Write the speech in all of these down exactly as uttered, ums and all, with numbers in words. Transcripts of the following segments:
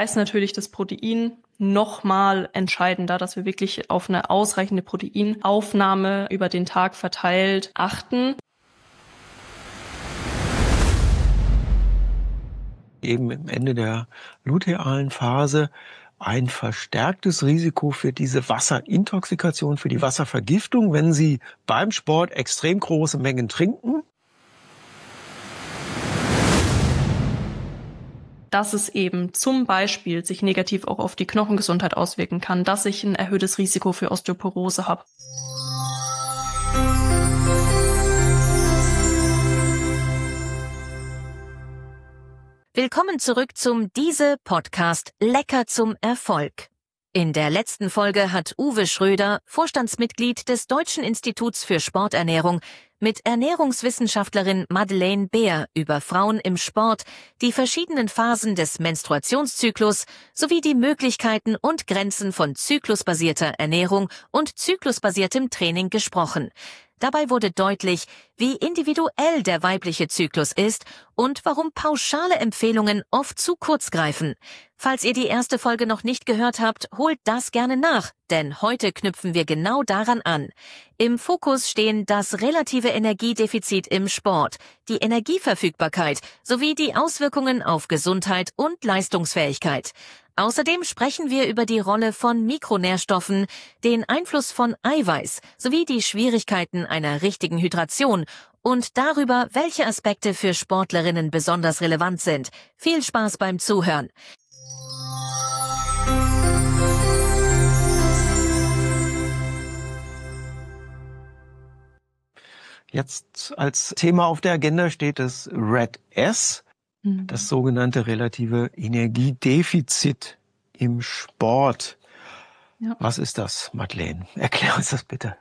ist natürlich das Protein nochmal entscheidender, dass wir wirklich auf eine ausreichende Proteinaufnahme über den Tag verteilt achten. Eben im Ende der lutealen Phase ein verstärktes Risiko für diese Wasserintoxikation, für die Wasservergiftung, wenn Sie beim Sport extrem große Mengen trinken. Dass es eben zum Beispiel sich negativ auch auf die Knochengesundheit auswirken kann, dass ich ein erhöhtes Risiko für Osteoporose habe. Willkommen zurück zum Diese-Podcast Lecker zum Erfolg. In der letzten Folge hat Uwe Schröder, Vorstandsmitglied des Deutschen Instituts für Sporternährung, mit Ernährungswissenschaftlerin Madeleine Beer über Frauen im Sport, die verschiedenen Phasen des Menstruationszyklus sowie die Möglichkeiten und Grenzen von zyklusbasierter Ernährung und zyklusbasiertem Training gesprochen. Dabei wurde deutlich, wie individuell der weibliche Zyklus ist und warum pauschale Empfehlungen oft zu kurz greifen. Falls ihr die erste Folge noch nicht gehört habt, holt das gerne nach, denn heute knüpfen wir genau daran an. Im Fokus stehen das relative Energiedefizit im Sport, die Energieverfügbarkeit sowie die Auswirkungen auf Gesundheit und Leistungsfähigkeit. Außerdem sprechen wir über die Rolle von Mikronährstoffen, den Einfluss von Eiweiß sowie die Schwierigkeiten einer richtigen Hydration und darüber, welche Aspekte für Sportlerinnen besonders relevant sind. Viel Spaß beim Zuhören. Jetzt als Thema auf der Agenda steht das Red S. Das sogenannte relative Energiedefizit im Sport. Ja. Was ist das, Madeleine? Erklär uns das bitte.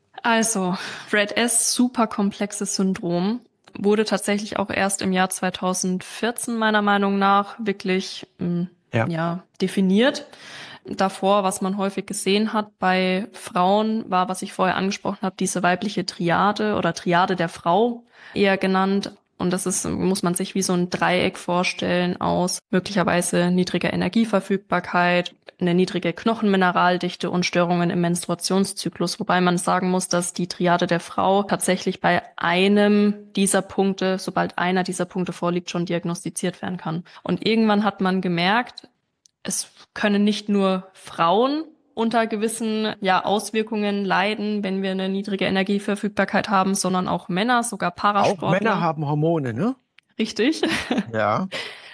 Also, Red S, super komplexes Syndrom, wurde tatsächlich auch erst im Jahr zweitausendvierzehn meiner Meinung nach wirklich ja. Ja, definiert. Davor, was man häufig gesehen hat bei Frauen, war, was ich vorher angesprochen habe, diese weibliche Triade oder Triade der Frau eher genannt. Und das ist, muss man sich wie so ein Dreieck vorstellen aus möglicherweise niedriger Energieverfügbarkeit, eine niedrige Knochenmineraldichte und Störungen im Menstruationszyklus. Wobei man sagen muss, dass die Triade der Frau tatsächlich bei einem dieser Punkte, sobald einer dieser Punkte vorliegt, schon diagnostiziert werden kann. Und irgendwann hat man gemerkt, es können nicht nur Frauen unter gewissen ja, Auswirkungen leiden, wenn wir eine niedrige Energieverfügbarkeit haben, sondern auch Männer, sogar Parasportler. Auch Männer haben Hormone, ne? Richtig. Ja.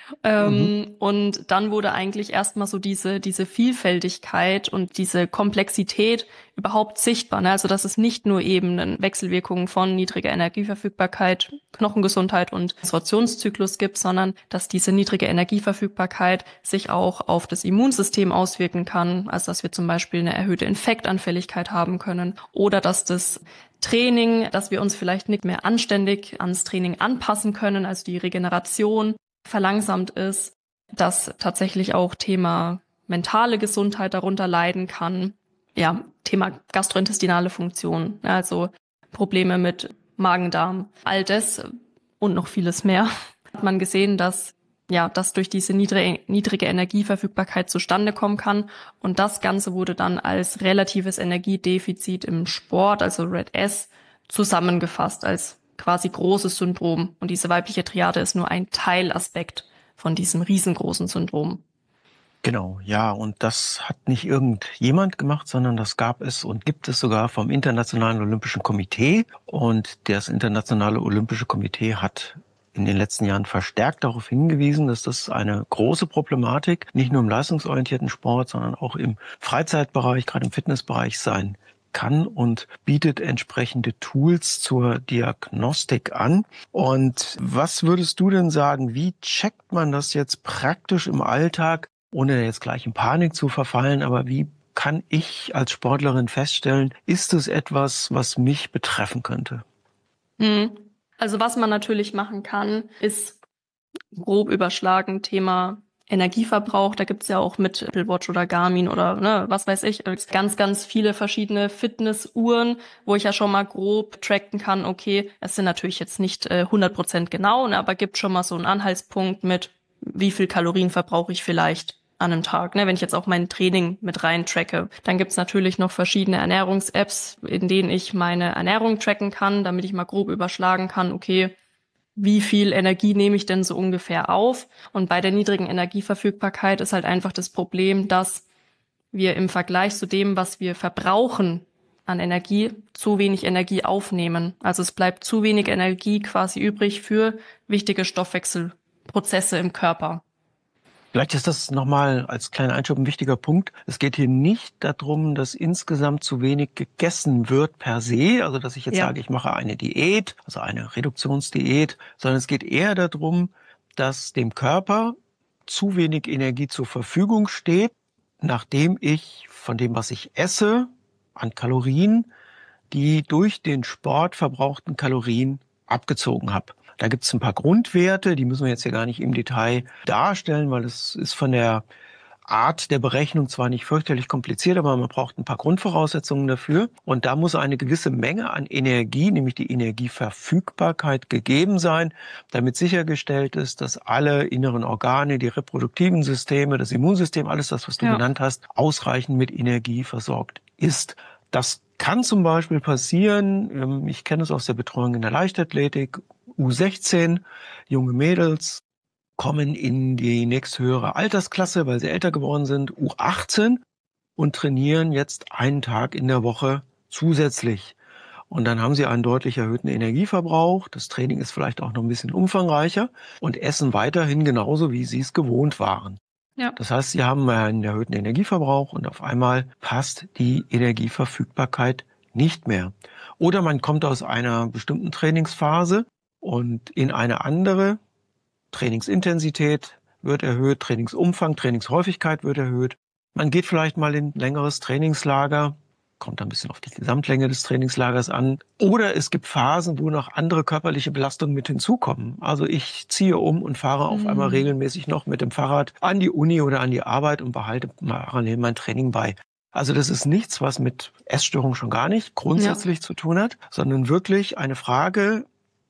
ähm, mhm. Und dann wurde eigentlich erstmal so diese diese Vielfältigkeit und diese Komplexität überhaupt sichtbar. Ne? Also dass es nicht nur eben eine Wechselwirkung von niedriger Energieverfügbarkeit, Knochengesundheit und Menstruationszyklus gibt, sondern dass diese niedrige Energieverfügbarkeit sich auch auf das Immunsystem auswirken kann. Also dass wir zum Beispiel eine erhöhte Infektanfälligkeit haben können oder dass das Training, dass wir uns vielleicht nicht mehr anständig ans Training anpassen können, also die Regeneration verlangsamt ist, dass tatsächlich auch Thema mentale Gesundheit darunter leiden kann. Ja, Thema gastrointestinale Funktion, also Probleme mit Magen-Darm, all das und noch vieles mehr. Hat man gesehen, dass ja, das durch diese niedrige, niedrige Energieverfügbarkeit zustande kommen kann. Und das Ganze wurde dann als relatives Energiedefizit im Sport, also Red S, zusammengefasst als quasi großes Syndrom. Und diese weibliche Triade ist nur ein Teilaspekt von diesem riesengroßen Syndrom. Genau, ja, und das hat nicht irgendjemand gemacht, sondern das gab es und gibt es sogar vom Internationalen Olympischen Komitee. Und das Internationale Olympische Komitee hat in den letzten Jahren verstärkt darauf hingewiesen, dass das eine große Problematik nicht nur im leistungsorientierten Sport, sondern auch im Freizeitbereich, gerade im Fitnessbereich sein kann und bietet entsprechende Tools zur Diagnostik an. Und was würdest du denn sagen, wie checkt man das jetzt praktisch im Alltag, ohne jetzt gleich in Panik zu verfallen, aber wie kann ich als Sportlerin feststellen, ist es etwas, was mich betreffen könnte? Mhm. Also was man natürlich machen kann, ist grob überschlagen Thema Energieverbrauch. Da gibt's ja auch mit Apple Watch oder Garmin oder ne, was weiß ich, ganz, ganz viele verschiedene Fitnessuhren, wo ich ja schon mal grob tracken kann, okay, es sind natürlich jetzt nicht äh, hundert Prozent genau, ne, aber gibt schon mal so einen Anhaltspunkt mit, wie viel Kalorien verbrauche ich vielleicht an einem Tag, ne? Wenn ich jetzt auch mein Training mit rein tracke. Dann gibt's natürlich noch verschiedene Ernährungs-Apps, in denen ich meine Ernährung tracken kann, damit ich mal grob überschlagen kann, okay, wie viel Energie nehme ich denn so ungefähr auf? Und bei der niedrigen Energieverfügbarkeit ist halt einfach das Problem, dass wir im Vergleich zu dem, was wir verbrauchen an Energie, zu wenig Energie aufnehmen. Also es bleibt zu wenig Energie quasi übrig für wichtige Stoffwechselprozesse im Körper. Vielleicht ist das nochmal als kleiner Einschub ein wichtiger Punkt. Es geht hier nicht darum, dass insgesamt zu wenig gegessen wird per se, also dass ich jetzt Ja. sage, ich mache eine Diät, also eine Reduktionsdiät, sondern es geht eher darum, dass dem Körper zu wenig Energie zur Verfügung steht, nachdem ich von dem, was ich esse, an Kalorien, die durch den Sport verbrauchten Kalorien abgezogen habe. Da gibt es ein paar Grundwerte, die müssen wir jetzt hier gar nicht im Detail darstellen, weil es ist von der Art der Berechnung zwar nicht fürchterlich kompliziert, aber man braucht ein paar Grundvoraussetzungen dafür. Und da muss eine gewisse Menge an Energie, nämlich die Energieverfügbarkeit, gegeben sein, damit sichergestellt ist, dass alle inneren Organe, die reproduktiven Systeme, das Immunsystem, alles das, was du Ja. genannt hast, ausreichend mit Energie versorgt ist. Das kann zum Beispiel passieren, ich kenne es aus der Betreuung in der Leichtathletik, U sechzehn, junge Mädels kommen in die nächsthöhere Altersklasse, weil sie älter geworden sind, U achtzehn, und trainieren jetzt einen Tag in der Woche zusätzlich. Und dann haben sie einen deutlich erhöhten Energieverbrauch, das Training ist vielleicht auch noch ein bisschen umfangreicher und essen weiterhin genauso, wie sie es gewohnt waren. Ja. Das heißt, sie haben einen erhöhten Energieverbrauch und auf einmal passt die Energieverfügbarkeit nicht mehr. Oder man kommt aus einer bestimmten Trainingsphase und in eine andere. Trainingsintensität wird erhöht, Trainingsumfang, Trainingshäufigkeit wird erhöht. Man geht vielleicht mal in ein längeres Trainingslager, kommt ein bisschen auf die Gesamtlänge des Trainingslagers an. Oder es gibt Phasen, wo noch andere körperliche Belastungen mit hinzukommen. Also ich ziehe um und fahre auf Mhm. einmal regelmäßig noch mit dem Fahrrad an die Uni oder an die Arbeit und behalte parallel mein Training bei. Also das ist nichts, was mit Essstörung schon gar nicht grundsätzlich ja. zu tun hat, sondern wirklich eine Frage,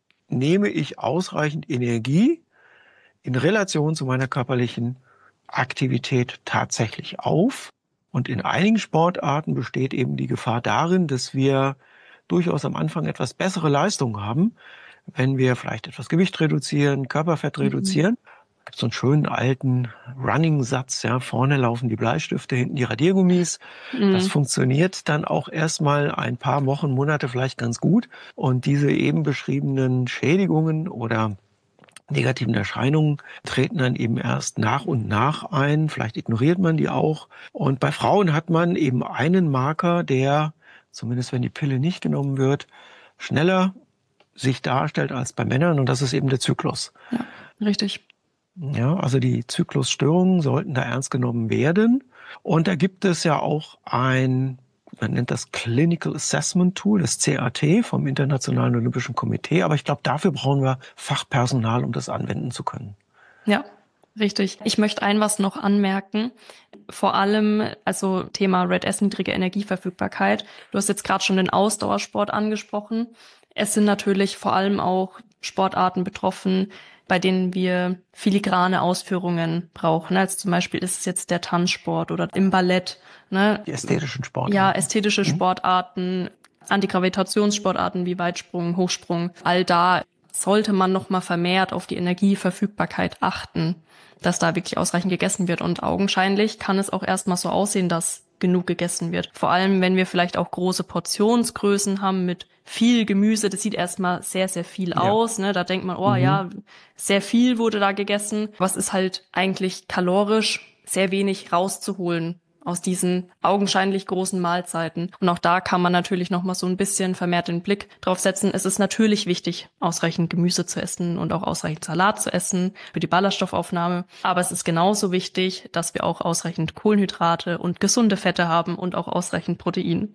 nehme ich ausreichend Energie in Relation zu meiner körperlichen Aktivität tatsächlich auf? Und in einigen Sportarten besteht eben die Gefahr darin, dass wir durchaus am Anfang etwas bessere Leistungen haben, wenn wir vielleicht etwas Gewicht reduzieren, Körperfett reduzieren. Mhm. Es gibt so einen schönen alten Running-Satz, ja, vorne laufen die Bleistifte, hinten die Radiergummis. Mhm. Das funktioniert dann auch erstmal ein paar Wochen, Monate vielleicht ganz gut. Und diese eben beschriebenen Schädigungen oder negativen Erscheinungen treten dann eben erst nach und nach ein. Vielleicht ignoriert man die auch. Und bei Frauen hat man eben einen Marker, der, zumindest wenn die Pille nicht genommen wird, schneller sich darstellt als bei Männern. Und das ist eben der Zyklus. Ja, richtig. Ja, also die Zyklusstörungen sollten da ernst genommen werden. Und da gibt es ja auch ein, man nennt das Clinical Assessment Tool, das C A T vom Internationalen Olympischen Komitee. Aber ich glaube, dafür brauchen wir Fachpersonal, um das anwenden zu können. Ja, richtig. Ich möchte ein was noch anmerken. Vor allem, also Thema Red S, niedrige Energieverfügbarkeit. Du hast jetzt gerade schon den Ausdauersport angesprochen. Es sind natürlich vor allem auch Sportarten betroffen, bei denen wir filigrane Ausführungen brauchen. Also zum Beispiel ist es jetzt der Tanzsport oder im Ballett. Ne? Die ästhetischen Sportarten. Ja, ästhetische Sportarten, Antigravitationssportarten wie Weitsprung, Hochsprung. All da sollte man noch mal vermehrt auf die Energieverfügbarkeit achten, dass da wirklich ausreichend gegessen wird. Und augenscheinlich kann es auch erstmal so aussehen, dass genug gegessen wird. Vor allem, wenn wir vielleicht auch große Portionsgrößen haben mit viel Gemüse. Das sieht erstmal sehr, sehr viel ja. aus. Ne? Da denkt man, oh mhm. ja, sehr viel wurde da gegessen. Was ist halt eigentlich kalorisch sehr wenig rauszuholen aus diesen augenscheinlich großen Mahlzeiten. Und auch da kann man natürlich noch mal so ein bisschen vermehrt den Blick drauf setzen. Es ist natürlich wichtig, ausreichend Gemüse zu essen und auch ausreichend Salat zu essen für die Ballaststoffaufnahme. Aber es ist genauso wichtig, dass wir auch ausreichend Kohlenhydrate und gesunde Fette haben und auch ausreichend Protein.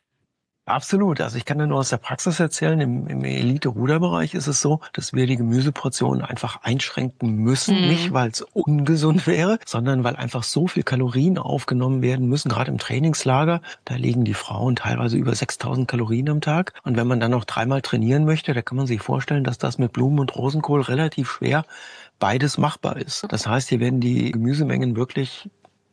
Absolut. Also ich kann dir nur aus der Praxis erzählen, im, im Elite-Ruderbereich ist es so, dass wir die Gemüseportionen einfach einschränken müssen. Mhm. Nicht, weil es ungesund wäre, sondern weil einfach so viel Kalorien aufgenommen werden müssen. Gerade im Trainingslager, da liegen die Frauen teilweise über sechstausend Kalorien am Tag. Und wenn man dann noch dreimal trainieren möchte, da kann man sich vorstellen, dass das mit Blumen- und Rosenkohl relativ schwer beides machbar ist. Das heißt, hier werden die Gemüsemengen wirklich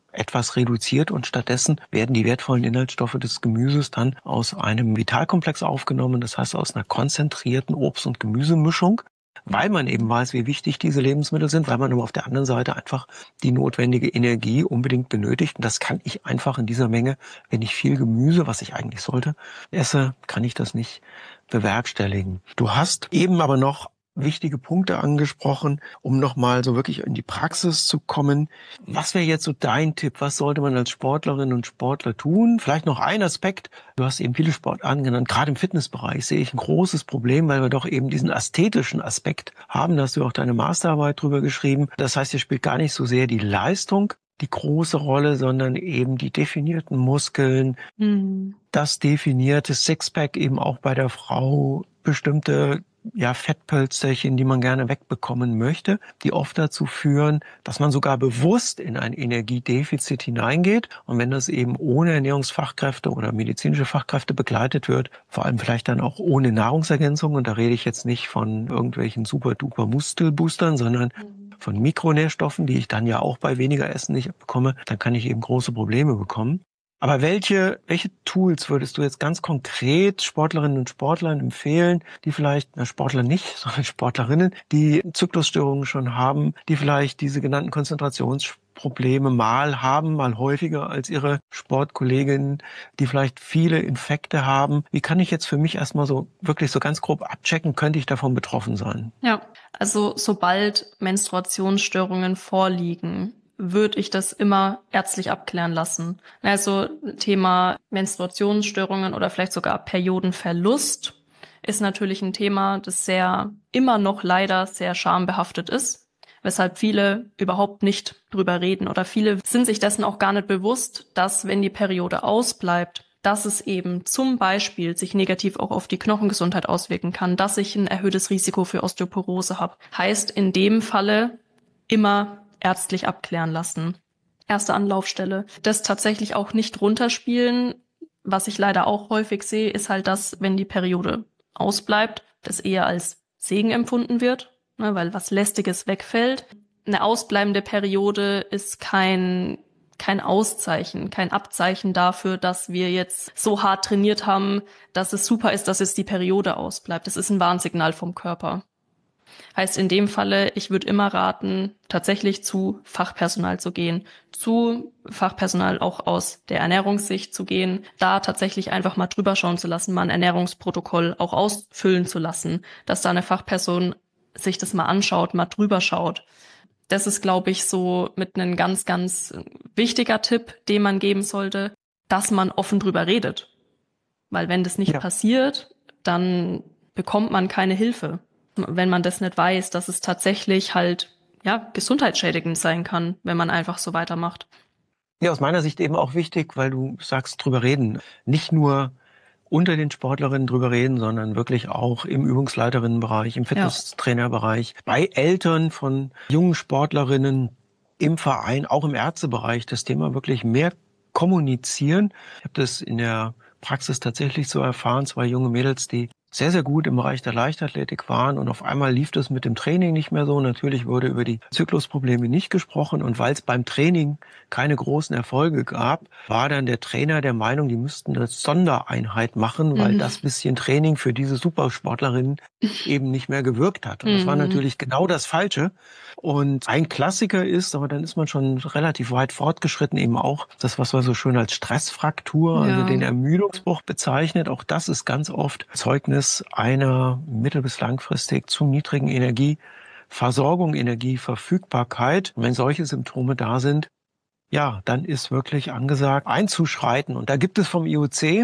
etwas reduziert und stattdessen werden die wertvollen Inhaltsstoffe des Gemüses dann aus einem Vitalkomplex aufgenommen, das heißt aus einer konzentrierten Obst- und Gemüsemischung, weil man eben weiß, wie wichtig diese Lebensmittel sind, weil man aber auf der anderen Seite einfach die notwendige Energie unbedingt benötigt. Und das kann ich einfach in dieser Menge, wenn ich viel Gemüse, was ich eigentlich sollte, esse, kann ich das nicht bewerkstelligen. Du hast eben aber noch wichtige Punkte angesprochen, um nochmal so wirklich in die Praxis zu kommen. Was wäre jetzt so dein Tipp? Was sollte man als Sportlerin und Sportler tun? Vielleicht noch ein Aspekt. Du hast eben viele Sportarten genannt. Gerade im Fitnessbereich sehe ich ein großes Problem, weil wir doch eben diesen ästhetischen Aspekt haben. Da hast du auch deine Masterarbeit drüber geschrieben. Das heißt, hier spielt gar nicht so sehr die Leistung die große Rolle, sondern eben die definierten Muskeln, mhm. das definierte Sixpack eben auch bei der Frau, bestimmte ja, Fettpölsterchen, die man gerne wegbekommen möchte, die oft dazu führen, dass man sogar bewusst in ein Energiedefizit hineingeht. Und wenn das eben ohne Ernährungsfachkräfte oder medizinische Fachkräfte begleitet wird, vor allem vielleicht dann auch ohne Nahrungsergänzung, und da rede ich jetzt nicht von irgendwelchen super-duper-Muskelboostern, sondern von Mikronährstoffen, die ich dann ja auch bei weniger Essen nicht bekomme, dann kann ich eben große Probleme bekommen. Aber welche, welche Tools würdest du jetzt ganz konkret Sportlerinnen und Sportlern empfehlen, die vielleicht, na Sportler nicht, sondern Sportlerinnen, die Zyklusstörungen schon haben, die vielleicht diese genannten Konzentrationsprobleme mal haben, mal häufiger als ihre Sportkolleginnen, die vielleicht viele Infekte haben? Wie kann ich jetzt für mich erstmal so wirklich so ganz grob abchecken, könnte ich davon betroffen sein? Ja, also sobald Menstruationsstörungen vorliegen, würde ich das immer ärztlich abklären lassen. Also Thema Menstruationsstörungen oder vielleicht sogar Periodenverlust ist natürlich ein Thema, das sehr immer noch leider sehr schambehaftet ist, weshalb viele überhaupt nicht drüber reden oder viele sind sich dessen auch gar nicht bewusst, dass wenn die Periode ausbleibt, dass es eben zum Beispiel sich negativ auch auf die Knochengesundheit auswirken kann, dass ich ein erhöhtes Risiko für Osteoporose habe. Heißt in dem Falle immer ärztlich abklären lassen. Erste Anlaufstelle. Das tatsächlich auch nicht runterspielen. Was ich leider auch häufig sehe, ist halt, dass, wenn die Periode ausbleibt, das eher als Segen empfunden wird, ne, weil was Lästiges wegfällt. Eine ausbleibende Periode ist kein, kein Auszeichen, kein Abzeichen dafür, dass wir jetzt so hart trainiert haben, dass es super ist, dass jetzt die Periode ausbleibt. Das ist ein Warnsignal vom Körper. Heißt in dem Falle, ich würde immer raten, tatsächlich zu Fachpersonal zu gehen, zu Fachpersonal auch aus der Ernährungssicht zu gehen, da tatsächlich einfach mal drüber schauen zu lassen, mal ein Ernährungsprotokoll auch ausfüllen zu lassen, dass da eine Fachperson sich das mal anschaut, mal drüber schaut. Das ist, glaube ich, so mit einem ganz, ganz wichtiger Tipp, den man geben sollte, dass man offen drüber redet. Weil wenn das nicht ja. passiert, dann bekommt man keine Hilfe. Wenn man das nicht weiß, dass es tatsächlich halt ja gesundheitsschädigend sein kann, wenn man einfach so weitermacht. Ja, aus meiner Sicht eben auch wichtig, weil du sagst, drüber reden. Nicht nur unter den Sportlerinnen drüber reden, sondern wirklich auch im Übungsleiterinnenbereich, im Fitnesstrainerbereich, ja. bei Eltern von jungen Sportlerinnen, im Verein, auch im Ärztebereich, das Thema wirklich mehr kommunizieren. Ich habe das in der Praxis tatsächlich so erfahren, zwei junge Mädels, die sehr, sehr gut im Bereich der Leichtathletik waren und auf einmal lief das mit dem Training nicht mehr so. Natürlich wurde über die Zyklusprobleme nicht gesprochen und weil es beim Training keine großen Erfolge gab, war dann der Trainer der Meinung, die müssten eine Sondereinheit machen, weil mhm. das bisschen Training für diese Supersportlerinnen eben nicht mehr gewirkt hat. Und das war natürlich genau das Falsche. Und ein Klassiker ist, aber dann ist man schon relativ weit fortgeschritten, eben auch das, was wir so schön als Stressfraktur, ja. also den Ermüdungsbruch bezeichnet. Auch das ist ganz oft Zeugnis einer mittel- bis langfristig zu niedrigen Energieversorgung, Energieverfügbarkeit. Und wenn solche Symptome da sind, ja, dann ist wirklich angesagt, einzuschreiten. Und da gibt es vom I O C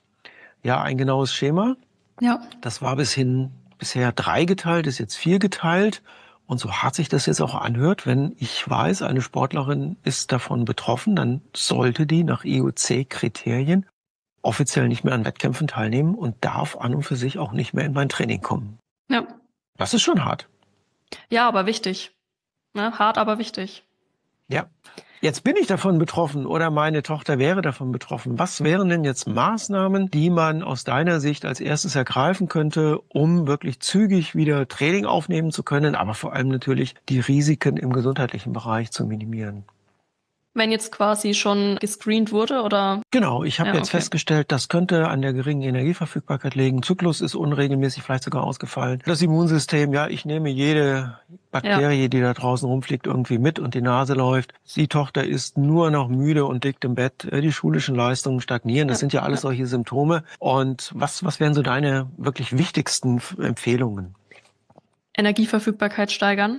ja ein genaues Schema. Ja. Das war bishin bisher dreigeteilt, ist jetzt viergeteilt. Und so hart sich das jetzt auch anhört, wenn ich weiß, eine Sportlerin ist davon betroffen, dann sollte die nach I O C-Kriterien offiziell nicht mehr an Wettkämpfen teilnehmen und darf an und für sich auch nicht mehr in mein Training kommen. Ja. Das ist schon hart. Ja, aber wichtig. Ne? Hart, aber wichtig. Ja. Jetzt bin ich davon betroffen oder meine Tochter wäre davon betroffen. Was wären denn jetzt Maßnahmen, die man aus deiner Sicht als erstes ergreifen könnte, um wirklich zügig wieder Training aufnehmen zu können, aber vor allem natürlich die Risiken im gesundheitlichen Bereich zu minimieren? Wenn jetzt quasi schon gescreent wurde, oder? Genau, ich habe Ja, jetzt okay. festgestellt, das könnte an der geringen Energieverfügbarkeit liegen. Zyklus ist unregelmäßig, vielleicht sogar ausgefallen. Das Immunsystem, ja, ich nehme jede Bakterie, Ja. die da draußen rumfliegt, irgendwie mit und die Nase läuft. Die Tochter ist nur noch müde und liegt im Bett. Die schulischen Leistungen stagnieren. Das Ja, sind ja alles ja. solche Symptome. Und was, was wären so deine wirklich wichtigsten Empfehlungen? Energieverfügbarkeit steigern.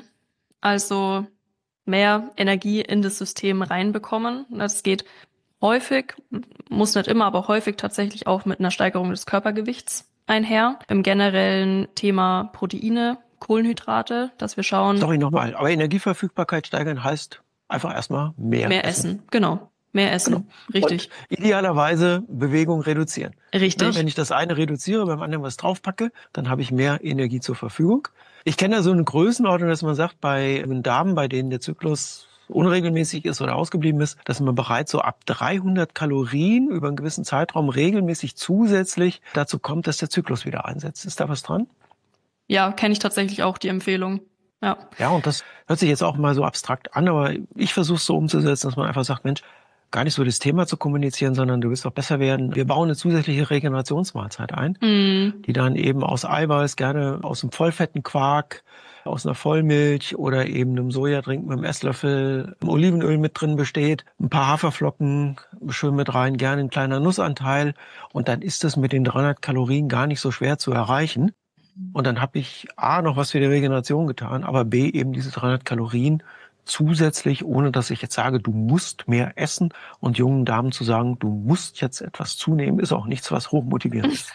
Also mehr Energie in das System reinbekommen. Das geht häufig, muss nicht immer, aber häufig tatsächlich auch mit einer Steigerung des Körpergewichts einher. Im generellen Thema Proteine, Kohlenhydrate, dass wir schauen. Sorry nochmal, aber Energieverfügbarkeit steigern heißt einfach erstmal mehr, mehr essen. essen. Genau, mehr essen, Genau. richtig. Und idealerweise Bewegung reduzieren. Richtig. Ja, wenn ich das eine reduziere, beim anderen was draufpacke, dann habe ich mehr Energie zur Verfügung. Ich kenne da so eine Größenordnung, dass man sagt, bei Damen, bei denen der Zyklus unregelmäßig ist oder ausgeblieben ist, dass man bereits so ab dreihundert Kalorien über einen gewissen Zeitraum regelmäßig zusätzlich dazu kommt, dass der Zyklus wieder einsetzt. Ist da was dran? Ja, kenne ich tatsächlich auch die Empfehlung. Ja. Ja, und das hört sich jetzt auch mal so abstrakt an, aber ich versuche es so umzusetzen, dass man einfach sagt, Mensch, gar nicht so das Thema zu kommunizieren, sondern du willst doch besser werden. Wir bauen eine zusätzliche Regenerationsmahlzeit ein, Mm. die dann eben aus Eiweiß, gerne aus einem vollfetten Quark, aus einer Vollmilch oder eben einem Sojadrink mit einem Esslöffel Olivenöl mit drin besteht, ein paar Haferflocken schön mit rein, gerne ein kleiner Nussanteil und dann ist es mit den dreihundert Kalorien gar nicht so schwer zu erreichen. Und dann habe ich A, noch was für die Regeneration getan, aber B, eben diese dreihundert Kalorien zusätzlich, ohne dass ich jetzt sage, du musst mehr essen. Und jungen Damen zu sagen, du musst jetzt etwas zunehmen, ist auch nichts, was hochmotivierend ist.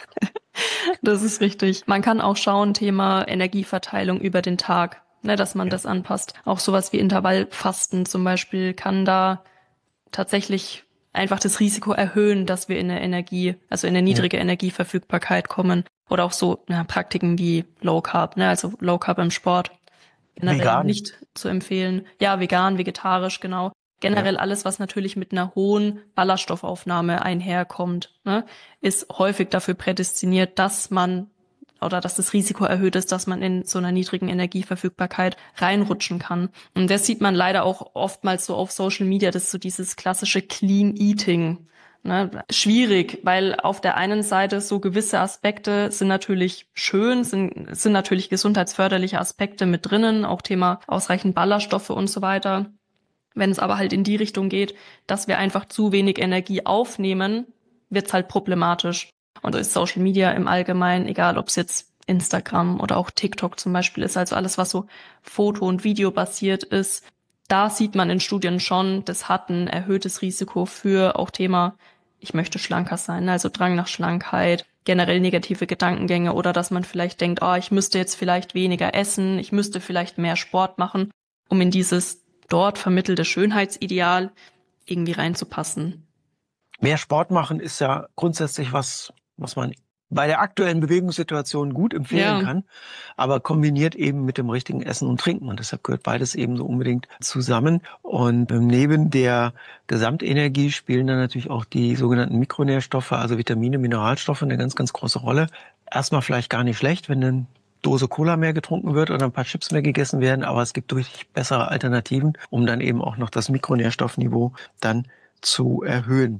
Das ist richtig. Man kann auch schauen, Thema Energieverteilung über den Tag, ne, dass man Ja. das anpasst. Auch sowas wie Intervallfasten zum Beispiel kann da tatsächlich einfach das Risiko erhöhen, dass wir in eine Energie, also in eine niedrige ja. Energieverfügbarkeit kommen. Oder auch so na, Praktiken wie Low Carb, ne, also Low Carb im Sport. Generell Vegan. Nicht zu empfehlen. Ja, vegan, vegetarisch, genau. Generell ja. alles, was natürlich mit einer hohen Ballaststoffaufnahme einherkommt, ne, ist häufig dafür prädestiniert, dass man oder dass das Risiko erhöht ist, dass man in so einer niedrigen Energieverfügbarkeit reinrutschen kann. Und das sieht man leider auch oftmals so auf Social Media, das ist so dieses klassische Clean Eating. Ne, schwierig, weil auf der einen Seite so gewisse Aspekte sind natürlich schön, sind, sind natürlich gesundheitsförderliche Aspekte mit drinnen, auch Thema ausreichend Ballaststoffe und so weiter. Wenn es aber halt in die Richtung geht, dass wir einfach zu wenig Energie aufnehmen, wird's halt problematisch. Und so ist Social Media im Allgemeinen, egal ob es jetzt Instagram oder auch TikTok zum Beispiel ist, also alles, was so Foto- und Video basiert ist, da sieht man in Studien schon, das hat ein erhöhtes Risiko für auch Thema, ich möchte schlanker sein, also Drang nach Schlankheit, generell negative Gedankengänge oder dass man vielleicht denkt, oh, ich müsste jetzt vielleicht weniger essen, ich müsste vielleicht mehr Sport machen, um in dieses dort vermittelte Schönheitsideal irgendwie reinzupassen. Mehr Sport machen ist ja grundsätzlich was, was man bei der aktuellen Bewegungssituation gut empfehlen ja. kann, aber kombiniert eben mit dem richtigen Essen und Trinken. Und deshalb gehört beides eben so unbedingt zusammen. Und neben der Gesamtenergie spielen dann natürlich auch die sogenannten Mikronährstoffe, also Vitamine, Mineralstoffe, eine ganz, ganz große Rolle. Erstmal vielleicht gar nicht schlecht, wenn eine Dose Cola mehr getrunken wird oder ein paar Chips mehr gegessen werden, aber es gibt durchaus bessere Alternativen, um dann eben auch noch das Mikronährstoffniveau dann zu erhöhen.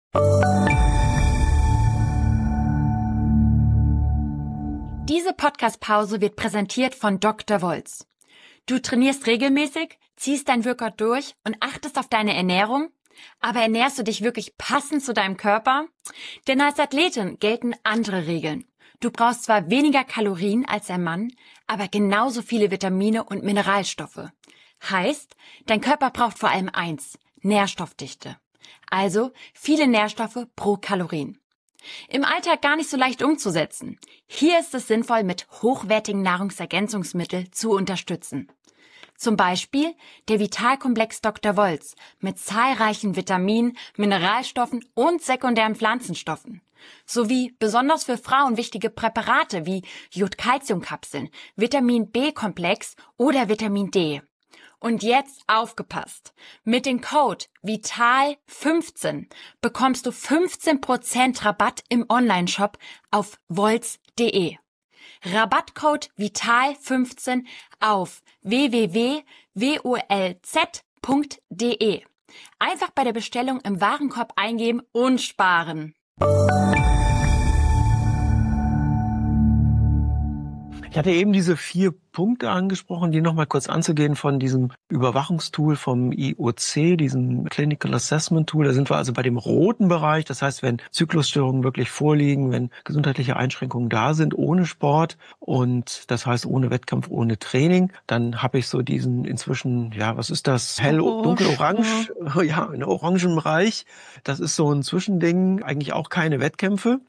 Diese Podcast-Pause wird präsentiert von Doktor Wolz. Du trainierst regelmäßig, ziehst dein Workout durch und achtest auf deine Ernährung, aber ernährst du dich wirklich passend zu deinem Körper? Denn als Athletin gelten andere Regeln. Du brauchst zwar weniger Kalorien als ein Mann, aber genauso viele Vitamine und Mineralstoffe. Heißt, dein Körper braucht vor allem eins, Nährstoffdichte. Also viele Nährstoffe pro Kalorien. Im Alltag gar nicht so leicht umzusetzen. Hier ist es sinnvoll, mit hochwertigen Nahrungsergänzungsmitteln zu unterstützen. Zum Beispiel der Vitalkomplex Doktor Wolz mit zahlreichen Vitaminen, Mineralstoffen und sekundären Pflanzenstoffen. Sowie besonders für Frauen wichtige Präparate wie Jod-Calcium-Kapseln, Vitamin B-Komplex oder Vitamin D. Und jetzt aufgepasst! Mit dem Code Vital fünfzehn bekommst du fünfzehn Prozent Rabatt im Onlineshop auf wolz punkt de. Rabattcode Vital fünfzehn auf w w w punkt wolz punkt de. Einfach bei der Bestellung im Warenkorb eingeben und sparen. Ich hatte eben diese vier Punkte angesprochen, die nochmal kurz anzugehen von diesem Überwachungstool vom I O C, diesem Clinical Assessment Tool. Da sind wir also bei dem roten Bereich. Das heißt, wenn Zyklusstörungen wirklich vorliegen, wenn gesundheitliche Einschränkungen da sind ohne Sport und das heißt ohne Wettkampf, ohne Training, dann habe ich so diesen inzwischen, ja, was ist das? Hell, dunkelorange, ja, in orangen Bereich. Das ist so ein Zwischending, eigentlich auch keine Wettkämpfe.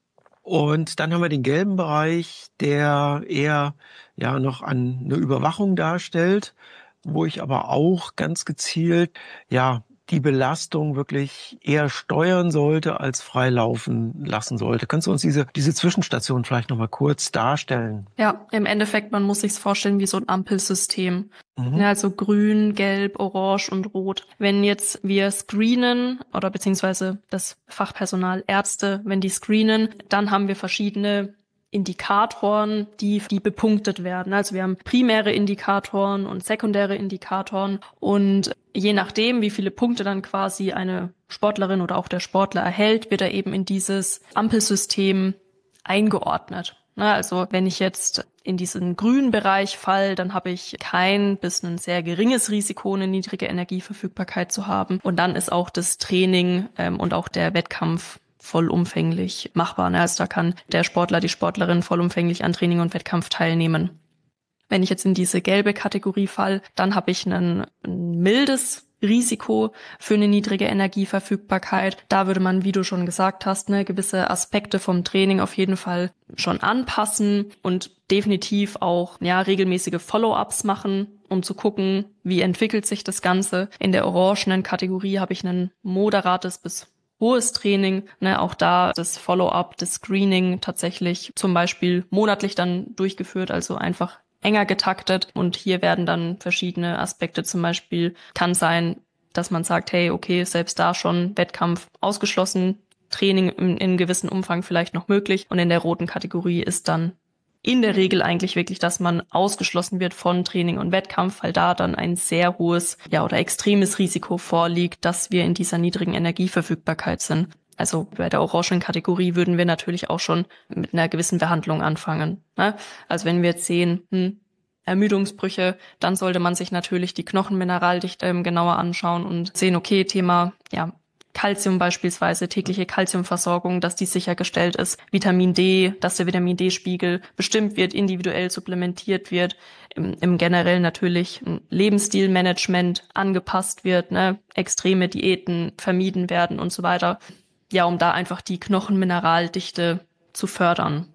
Und dann haben wir den gelben Bereich, der eher ja noch an eine Überwachung darstellt, wo ich aber auch ganz gezielt ja die Belastung wirklich eher steuern sollte als frei laufen lassen sollte. Kannst du uns diese diese Zwischenstation vielleicht noch mal kurz darstellen? Ja, im Endeffekt, man muss sich's vorstellen wie so ein Ampelsystem. Mhm. Ja, also grün, gelb, orange und rot. Wenn jetzt wir screenen oder beziehungsweise das Fachpersonal, Ärzte, wenn die screenen, dann haben wir verschiedene Indikatoren, die, die bepunktet werden. Also wir haben primäre Indikatoren und sekundäre Indikatoren und je nachdem, wie viele Punkte dann quasi eine Sportlerin oder auch der Sportler erhält, wird er eben in dieses Ampelsystem eingeordnet. Also wenn ich jetzt in diesen grünen Bereich falle, dann habe ich kein bis ein sehr geringes Risiko, eine niedrige Energieverfügbarkeit zu haben. Und dann ist auch das Training ähm, und auch der Wettkampf vollumfänglich machbar. Also da kann der Sportler, die Sportlerin vollumfänglich an Training und Wettkampf teilnehmen. Wenn ich jetzt in diese gelbe Kategorie falle, dann habe ich ein, ein mildes Risiko für eine niedrige Energieverfügbarkeit. Da würde man, wie du schon gesagt hast, ne, gewisse Aspekte vom Training auf jeden Fall schon anpassen und definitiv auch ja regelmäßige Follow-ups machen, um zu gucken, wie entwickelt sich das Ganze. In der orangenen Kategorie habe ich ein moderates bis hohes Training, ne, auch da das Follow-up, das Screening tatsächlich zum Beispiel monatlich dann durchgeführt, also einfach enger getaktet. Und hier werden dann verschiedene Aspekte, zum Beispiel kann sein, dass man sagt, hey, okay, selbst da schon Wettkampf ausgeschlossen, Training in, in gewissem Umfang vielleicht noch möglich. Und in der roten Kategorie ist dann in der Regel eigentlich wirklich, dass man ausgeschlossen wird von Training und Wettkampf, weil da dann ein sehr hohes, ja, oder extremes Risiko vorliegt, dass wir in dieser niedrigen Energieverfügbarkeit sind. Also bei der orangen Kategorie würden wir natürlich auch schon mit einer gewissen Behandlung anfangen, ne? Also wenn wir jetzt sehen, hm, Ermüdungsbrüche, dann sollte man sich natürlich die Knochenmineraldichte ähm, genauer anschauen und sehen, okay, Thema, ja, Calcium beispielsweise, tägliche Calciumversorgung, dass die sichergestellt ist, Vitamin D, dass der Vitamin D-Spiegel bestimmt wird, individuell supplementiert wird, im, im generell natürlich ein Lebensstilmanagement angepasst wird, ne, extreme Diäten vermieden werden und so weiter, ja, um da einfach die Knochenmineraldichte zu fördern.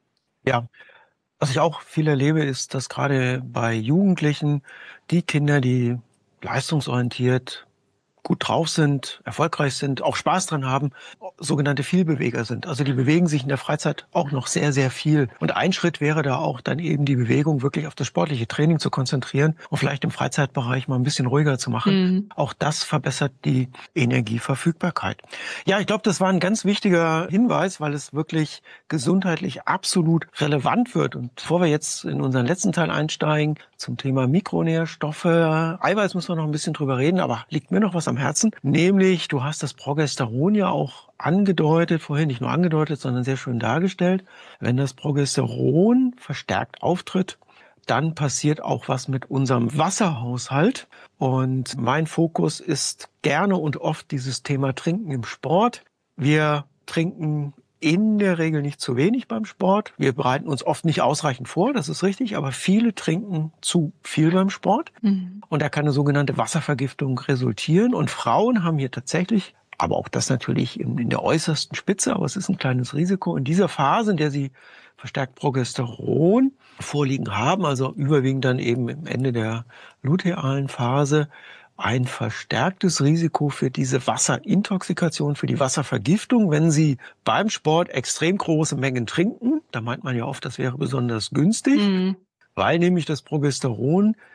Ja, was ich auch viel erlebe, ist, dass gerade bei Jugendlichen die Kinder, die leistungsorientiert gut drauf sind, erfolgreich sind, auch Spaß dran haben, sogenannte Vielbeweger sind. Also die bewegen sich in der Freizeit auch noch sehr, sehr viel. Und ein Schritt wäre da auch dann eben die Bewegung wirklich auf das sportliche Training zu konzentrieren und vielleicht im Freizeitbereich mal ein bisschen ruhiger zu machen. Mhm. Auch das verbessert die Energieverfügbarkeit. Ja, ich glaube, das war ein ganz wichtiger Hinweis, weil es wirklich gesundheitlich absolut relevant wird. Und bevor wir jetzt in unseren letzten Teil einsteigen zum Thema Mikronährstoffe, Eiweiß müssen wir noch ein bisschen drüber reden, aber liegt mir noch was am Herzen, nämlich du hast das Progesteron ja auch angedeutet, vorhin nicht nur angedeutet, sondern sehr schön dargestellt. Wenn das Progesteron verstärkt auftritt, dann passiert auch was mit unserem Wasserhaushalt. Und mein Fokus ist gerne und oft dieses Thema Trinken im Sport. Wir trinken in der Regel nicht zu wenig beim Sport. Wir bereiten uns oft nicht ausreichend vor, das ist richtig, aber viele trinken zu viel beim Sport. Mhm. Und da kann eine sogenannte Wasservergiftung resultieren. Und Frauen haben hier tatsächlich, aber auch das natürlich in, in der äußersten Spitze, aber es ist ein kleines Risiko, in dieser Phase, in der sie verstärkt Progesteron vorliegen haben, also überwiegend dann eben im Ende der lutealen Phase, ein verstärktes Risiko für diese Wasserintoxikation, für die Wasservergiftung, wenn Sie beim Sport extrem große Mengen trinken. Da meint man ja oft, das wäre besonders günstig, mhm. weil nämlich das Progesteron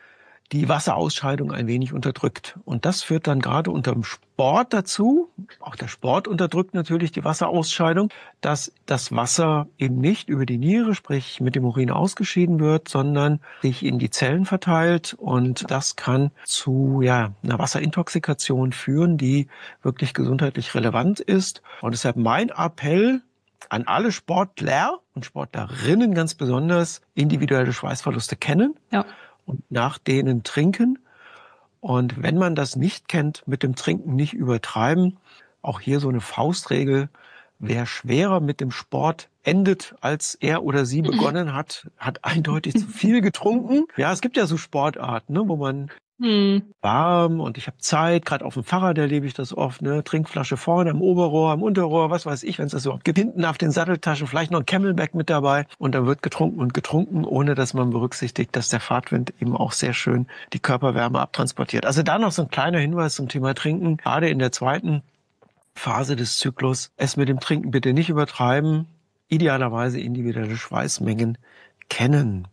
die Wasserausscheidung ein wenig unterdrückt. Und das führt dann gerade unterm Sport dazu, auch der Sport unterdrückt natürlich die Wasserausscheidung, dass das Wasser eben nicht über die Niere, sprich mit dem Urin ausgeschieden wird, sondern sich in die Zellen verteilt. Und das kann zu ja, einer Wasserintoxikation führen, die wirklich gesundheitlich relevant ist. Und deshalb mein Appell an alle Sportler und Sportlerinnen ganz besonders, individuelle Schweißverluste kennen. Ja. Und nach denen trinken. Und wenn man das nicht kennt, mit dem Trinken nicht übertreiben. Auch hier so eine Faustregel. Wer schwerer mit dem Sport endet, als er oder sie begonnen hat, hat eindeutig zu viel getrunken. Ja, es gibt ja so Sportarten, ne, wo man hm. warm und ich habe Zeit, gerade auf dem Fahrrad erlebe ich das oft, ne, Trinkflasche vorne am Oberrohr, am Unterrohr, was weiß ich, wenn es das überhaupt gibt, hinten auf den Satteltaschen vielleicht noch ein Camelback mit dabei und dann wird getrunken und getrunken, ohne dass man berücksichtigt, dass der Fahrtwind eben auch sehr schön die Körperwärme abtransportiert. Also da noch so ein kleiner Hinweis zum Thema Trinken, gerade in der zweiten Phase des Zyklus, es mit dem Trinken bitte nicht übertreiben, idealerweise individuelle Schweißmengen kennen.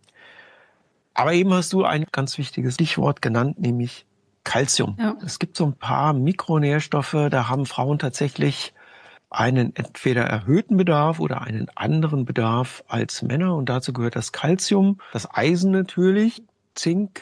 Aber eben hast du ein ganz wichtiges Stichwort genannt, nämlich Calcium. Ja. Es gibt so ein paar Mikronährstoffe, da haben Frauen tatsächlich einen entweder erhöhten Bedarf oder einen anderen Bedarf als Männer. Und dazu gehört das Calcium, das Eisen natürlich, Zink,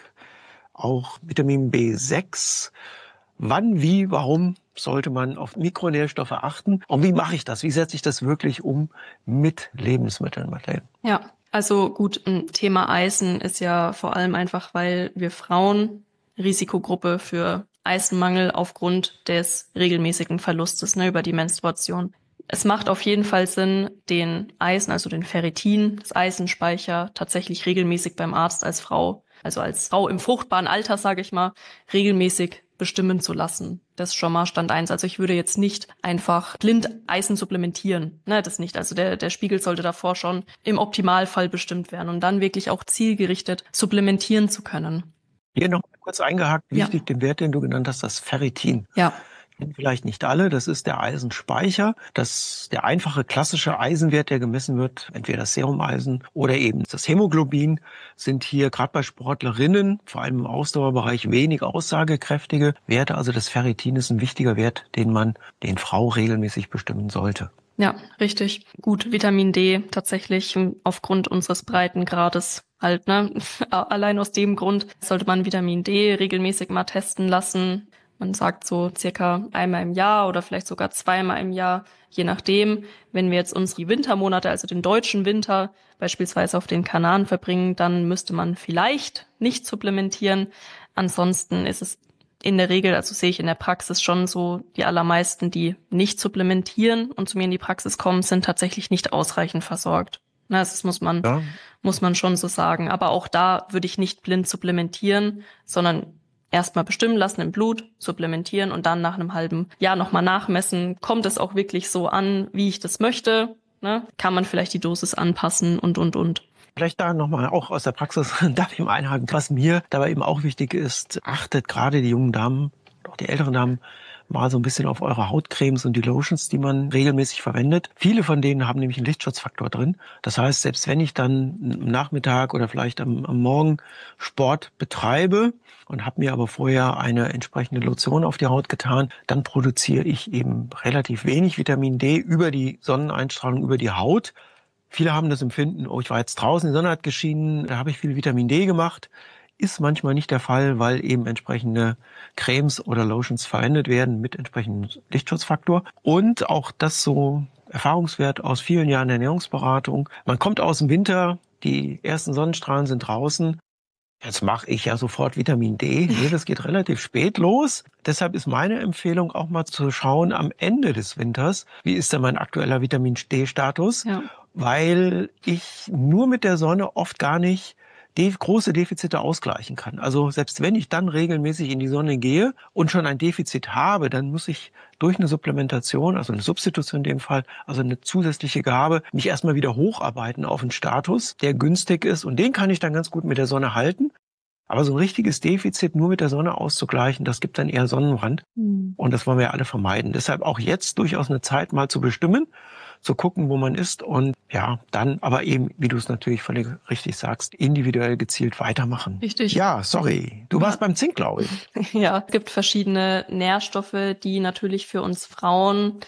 auch Vitamin B sechs. Wann, wie, warum sollte man auf Mikronährstoffe achten? Und wie mache ich das? Wie setze ich das wirklich um mit Lebensmitteln, Madeleine? Ja. Also gut, ein Thema Eisen ist ja vor allem einfach, weil wir Frauen Risikogruppe für Eisenmangel aufgrund des regelmäßigen Verlustes, ne, über die Menstruation. Es macht auf jeden Fall Sinn, den Eisen, also den Ferritin, das Eisenspeicher, tatsächlich regelmäßig beim Arzt als Frau, also als Frau im fruchtbaren Alter, sage ich mal, regelmäßig bestimmen zu lassen. Das ist schon mal Stand eins. Also ich würde jetzt nicht einfach blind Eisen supplementieren. Ne, das nicht. Also der, der Spiegel sollte davor schon im Optimalfall bestimmt werden und dann wirklich auch zielgerichtet supplementieren zu können. Hier noch kurz eingehakt, wichtig, ja. Den Wert, den du genannt hast, das Ferritin. Ja. Vielleicht nicht alle, das ist der Eisenspeicher. Das der einfache klassische Eisenwert, der gemessen wird, entweder das Serumeisen oder eben das Hämoglobin, sind hier gerade bei Sportlerinnen, vor allem im Ausdauerbereich, wenig aussagekräftige Werte. Also das Ferritin ist ein wichtiger Wert, den man den Frau regelmäßig bestimmen sollte. Ja, richtig. Gut, Vitamin D tatsächlich aufgrund unseres Breitengrades halt, ne? Allein aus dem Grund sollte man Vitamin D regelmäßig mal testen lassen. Man sagt so circa einmal im Jahr oder vielleicht sogar zweimal im Jahr, je nachdem. Wenn wir jetzt unsere Wintermonate, also den deutschen Winter, beispielsweise auf den Kanaren verbringen, dann müsste man vielleicht nicht supplementieren. Ansonsten ist es in der Regel, also sehe ich in der Praxis schon so, die allermeisten, die nicht supplementieren und zu mir in die Praxis kommen, sind tatsächlich nicht ausreichend versorgt. Das muss man, ja. muss man schon so sagen. Aber auch da würde ich nicht blind supplementieren, sondern erstmal bestimmen lassen im Blut, supplementieren und dann nach einem halben Jahr nochmal nachmessen. Kommt es auch wirklich so an, wie ich das möchte? Ne? Kann man vielleicht die Dosis anpassen und, und, und. Vielleicht da nochmal auch aus der Praxis, darf ich eben einhaken. Was mir dabei eben auch wichtig ist, achtet gerade die jungen Damen, auch die älteren Damen, mal so ein bisschen auf eure Hautcremes und die Lotions, die man regelmäßig verwendet. Viele von denen haben nämlich einen Lichtschutzfaktor drin. Das heißt, selbst wenn ich dann am Nachmittag oder vielleicht am, am Morgen Sport betreibe und habe mir aber vorher eine entsprechende Lotion auf die Haut getan, dann produziere ich eben relativ wenig Vitamin D über die Sonneneinstrahlung, über die Haut. Viele haben das Empfinden, oh, ich war jetzt draußen, die Sonne hat geschienen, da habe ich viel Vitamin D gemacht. Ist manchmal nicht der Fall, weil eben entsprechende Cremes oder Lotions verwendet werden mit entsprechendem Lichtschutzfaktor. Und auch das so Erfahrungswert aus vielen Jahren Ernährungsberatung. Man kommt aus dem Winter, die ersten Sonnenstrahlen sind draußen. Jetzt mache ich ja sofort Vitamin D. Nee, das geht relativ spät los. Deshalb ist meine Empfehlung auch mal zu schauen am Ende des Winters, wie ist denn mein aktueller Vitamin D-Status? Ja. Weil ich nur mit der Sonne oft gar nicht die große Defizite ausgleichen kann. Also selbst wenn ich dann regelmäßig in die Sonne gehe und schon ein Defizit habe, dann muss ich durch eine Supplementation, also eine Substitution in dem Fall, also eine zusätzliche Gabe, mich erstmal wieder hocharbeiten auf einen Status, der günstig ist und den kann ich dann ganz gut mit der Sonne halten. Aber so ein richtiges Defizit nur mit der Sonne auszugleichen, das gibt dann eher Sonnenbrand. Mhm. Und das wollen wir ja alle vermeiden. Deshalb auch jetzt durchaus eine Zeit mal zu bestimmen, zu gucken, wo man ist und ja, dann aber eben, wie du es natürlich völlig richtig sagst, individuell gezielt weitermachen. Richtig. Ja, sorry. Du warst ja. beim Zink, glaube ich. Ja, es gibt verschiedene Nährstoffe, die natürlich für uns Frauen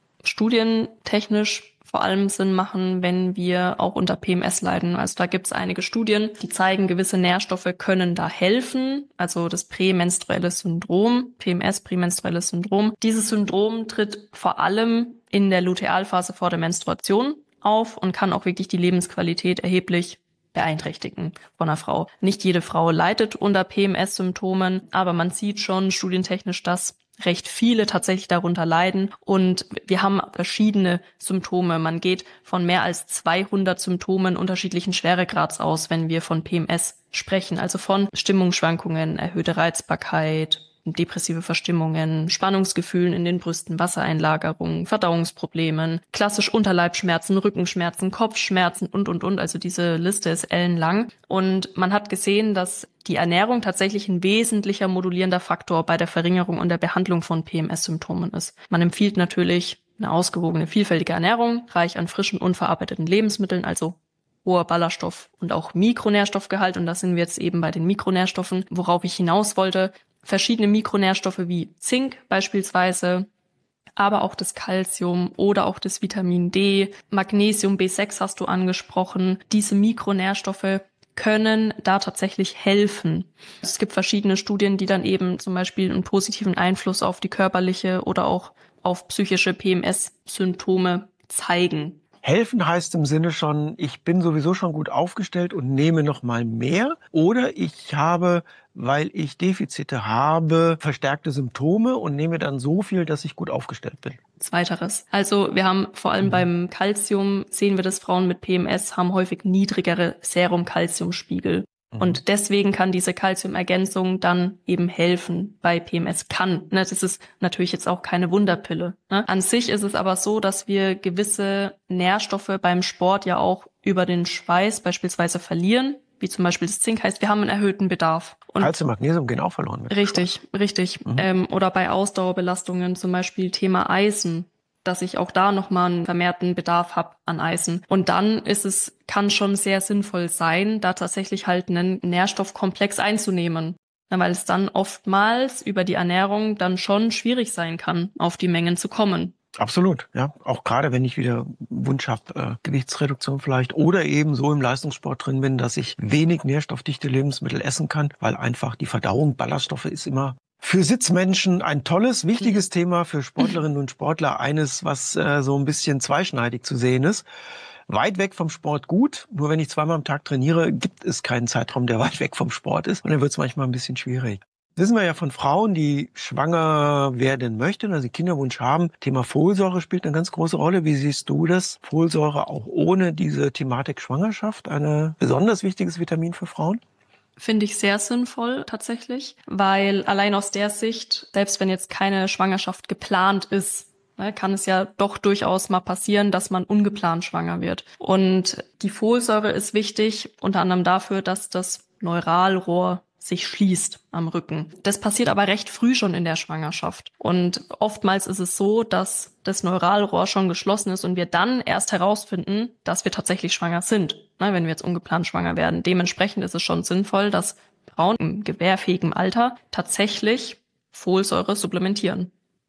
studientechnisch vor allem Sinn machen, wenn wir auch unter P M S leiden. Also da gibt es einige Studien, die zeigen, gewisse Nährstoffe können da helfen. Also das prämenstruelle Syndrom, P M S, prämenstruelles Syndrom. Dieses Syndrom tritt vor allem in der Lutealphase vor der Menstruation auf und kann auch wirklich die Lebensqualität erheblich beeinträchtigen von einer Frau. Nicht jede Frau leidet unter P M S-Symptomen, aber man sieht schon studientechnisch, dass recht viele tatsächlich darunter leiden und wir haben verschiedene Symptome. Man geht von mehr als zweihundert Symptomen unterschiedlichen Schweregrads aus, wenn wir von P M S sprechen, also von Stimmungsschwankungen, erhöhte Reizbarkeit, depressive Verstimmungen, Spannungsgefühlen in den Brüsten, Wassereinlagerungen, Verdauungsproblemen, klassisch Unterleibsschmerzen, Rückenschmerzen, Kopfschmerzen und, und, und. Also diese Liste ist ellenlang. Und man hat gesehen, dass die Ernährung tatsächlich ein wesentlicher modulierender Faktor bei der Verringerung und der Behandlung von P M S-Symptomen ist. Man empfiehlt natürlich eine ausgewogene, vielfältige Ernährung, reich an frischen, unverarbeiteten Lebensmitteln, also hoher Ballaststoff- und auch Mikronährstoffgehalt. Und da sind wir jetzt eben bei den Mikronährstoffen, worauf ich hinaus wollte. Verschiedene Mikronährstoffe wie Zink beispielsweise, aber auch das Calcium oder auch das Vitamin D, Magnesium, B sechs hast du angesprochen. Diese Mikronährstoffe können da tatsächlich helfen. Es gibt verschiedene Studien, die dann eben zum Beispiel einen positiven Einfluss auf die körperliche oder auch auf psychische P M S-Symptome zeigen. Helfen heißt im Sinne schon, ich bin sowieso schon gut aufgestellt und nehme noch mal mehr. Oder ich habe, weil ich Defizite habe, verstärkte Symptome und nehme dann so viel, dass ich gut aufgestellt bin. Zweiteres. Also wir haben vor allem mhm. beim Calcium, sehen wir, dass Frauen mit P M S haben häufig niedrigere Serum-Calcium-Spiegel. Und deswegen kann diese Calciumergänzung dann eben helfen bei P M S. Kann. Ne? Das ist natürlich jetzt auch keine Wunderpille. Ne? An sich ist es aber so, dass wir gewisse Nährstoffe beim Sport ja auch über den Schweiß beispielsweise verlieren, wie zum Beispiel das Zink, heißt, wir haben einen erhöhten Bedarf. Und Calcium, Magnesium gehen auch verloren. Mit richtig, richtig. Mhm. Ähm, oder bei Ausdauerbelastungen zum Beispiel Thema Eisen, dass ich auch da nochmal einen vermehrten Bedarf habe an Eisen. Und dann ist es, kann schon sehr sinnvoll sein, da tatsächlich halt einen Nährstoffkomplex einzunehmen. Weil es dann oftmals über die Ernährung dann schon schwierig sein kann, auf die Mengen zu kommen. Absolut, ja. Auch gerade wenn ich wieder Wunsch habe, äh, Gewichtsreduktion vielleicht oder eben so im Leistungssport drin bin, dass ich wenig nährstoffdichte Lebensmittel essen kann, weil einfach die Verdauung, Ballaststoffe ist immer für Sitzmenschen ein tolles, wichtiges Thema, für Sportlerinnen und Sportler eines, was äh, so ein bisschen zweischneidig zu sehen ist. Weit weg vom Sport gut, nur wenn ich zweimal am Tag trainiere, gibt es keinen Zeitraum, der weit weg vom Sport ist und dann wird es manchmal ein bisschen schwierig. Wissen wir ja von Frauen, die schwanger werden möchten, also Kinderwunsch haben. Thema Folsäure spielt eine ganz große Rolle. Wie siehst du das? Folsäure auch ohne diese Thematik Schwangerschaft, ein besonders wichtiges Vitamin für Frauen? Finde ich sehr sinnvoll tatsächlich, weil allein aus der Sicht, selbst wenn jetzt keine Schwangerschaft geplant ist, kann es ja doch durchaus mal passieren, dass man ungeplant schwanger wird. Und die Folsäure ist wichtig, unter anderem dafür, dass das Neuralrohr sich schließt am Rücken. Das passiert aber recht früh schon in der Schwangerschaft. Und oftmals ist es so, dass das Neuralrohr schon geschlossen ist und wir dann erst herausfinden, dass wir tatsächlich schwanger sind, ne, wenn wir jetzt ungeplant schwanger werden. Dementsprechend ist es schon sinnvoll, dass Frauen im gebärfähigen Alter tatsächlich Folsäure supplementieren.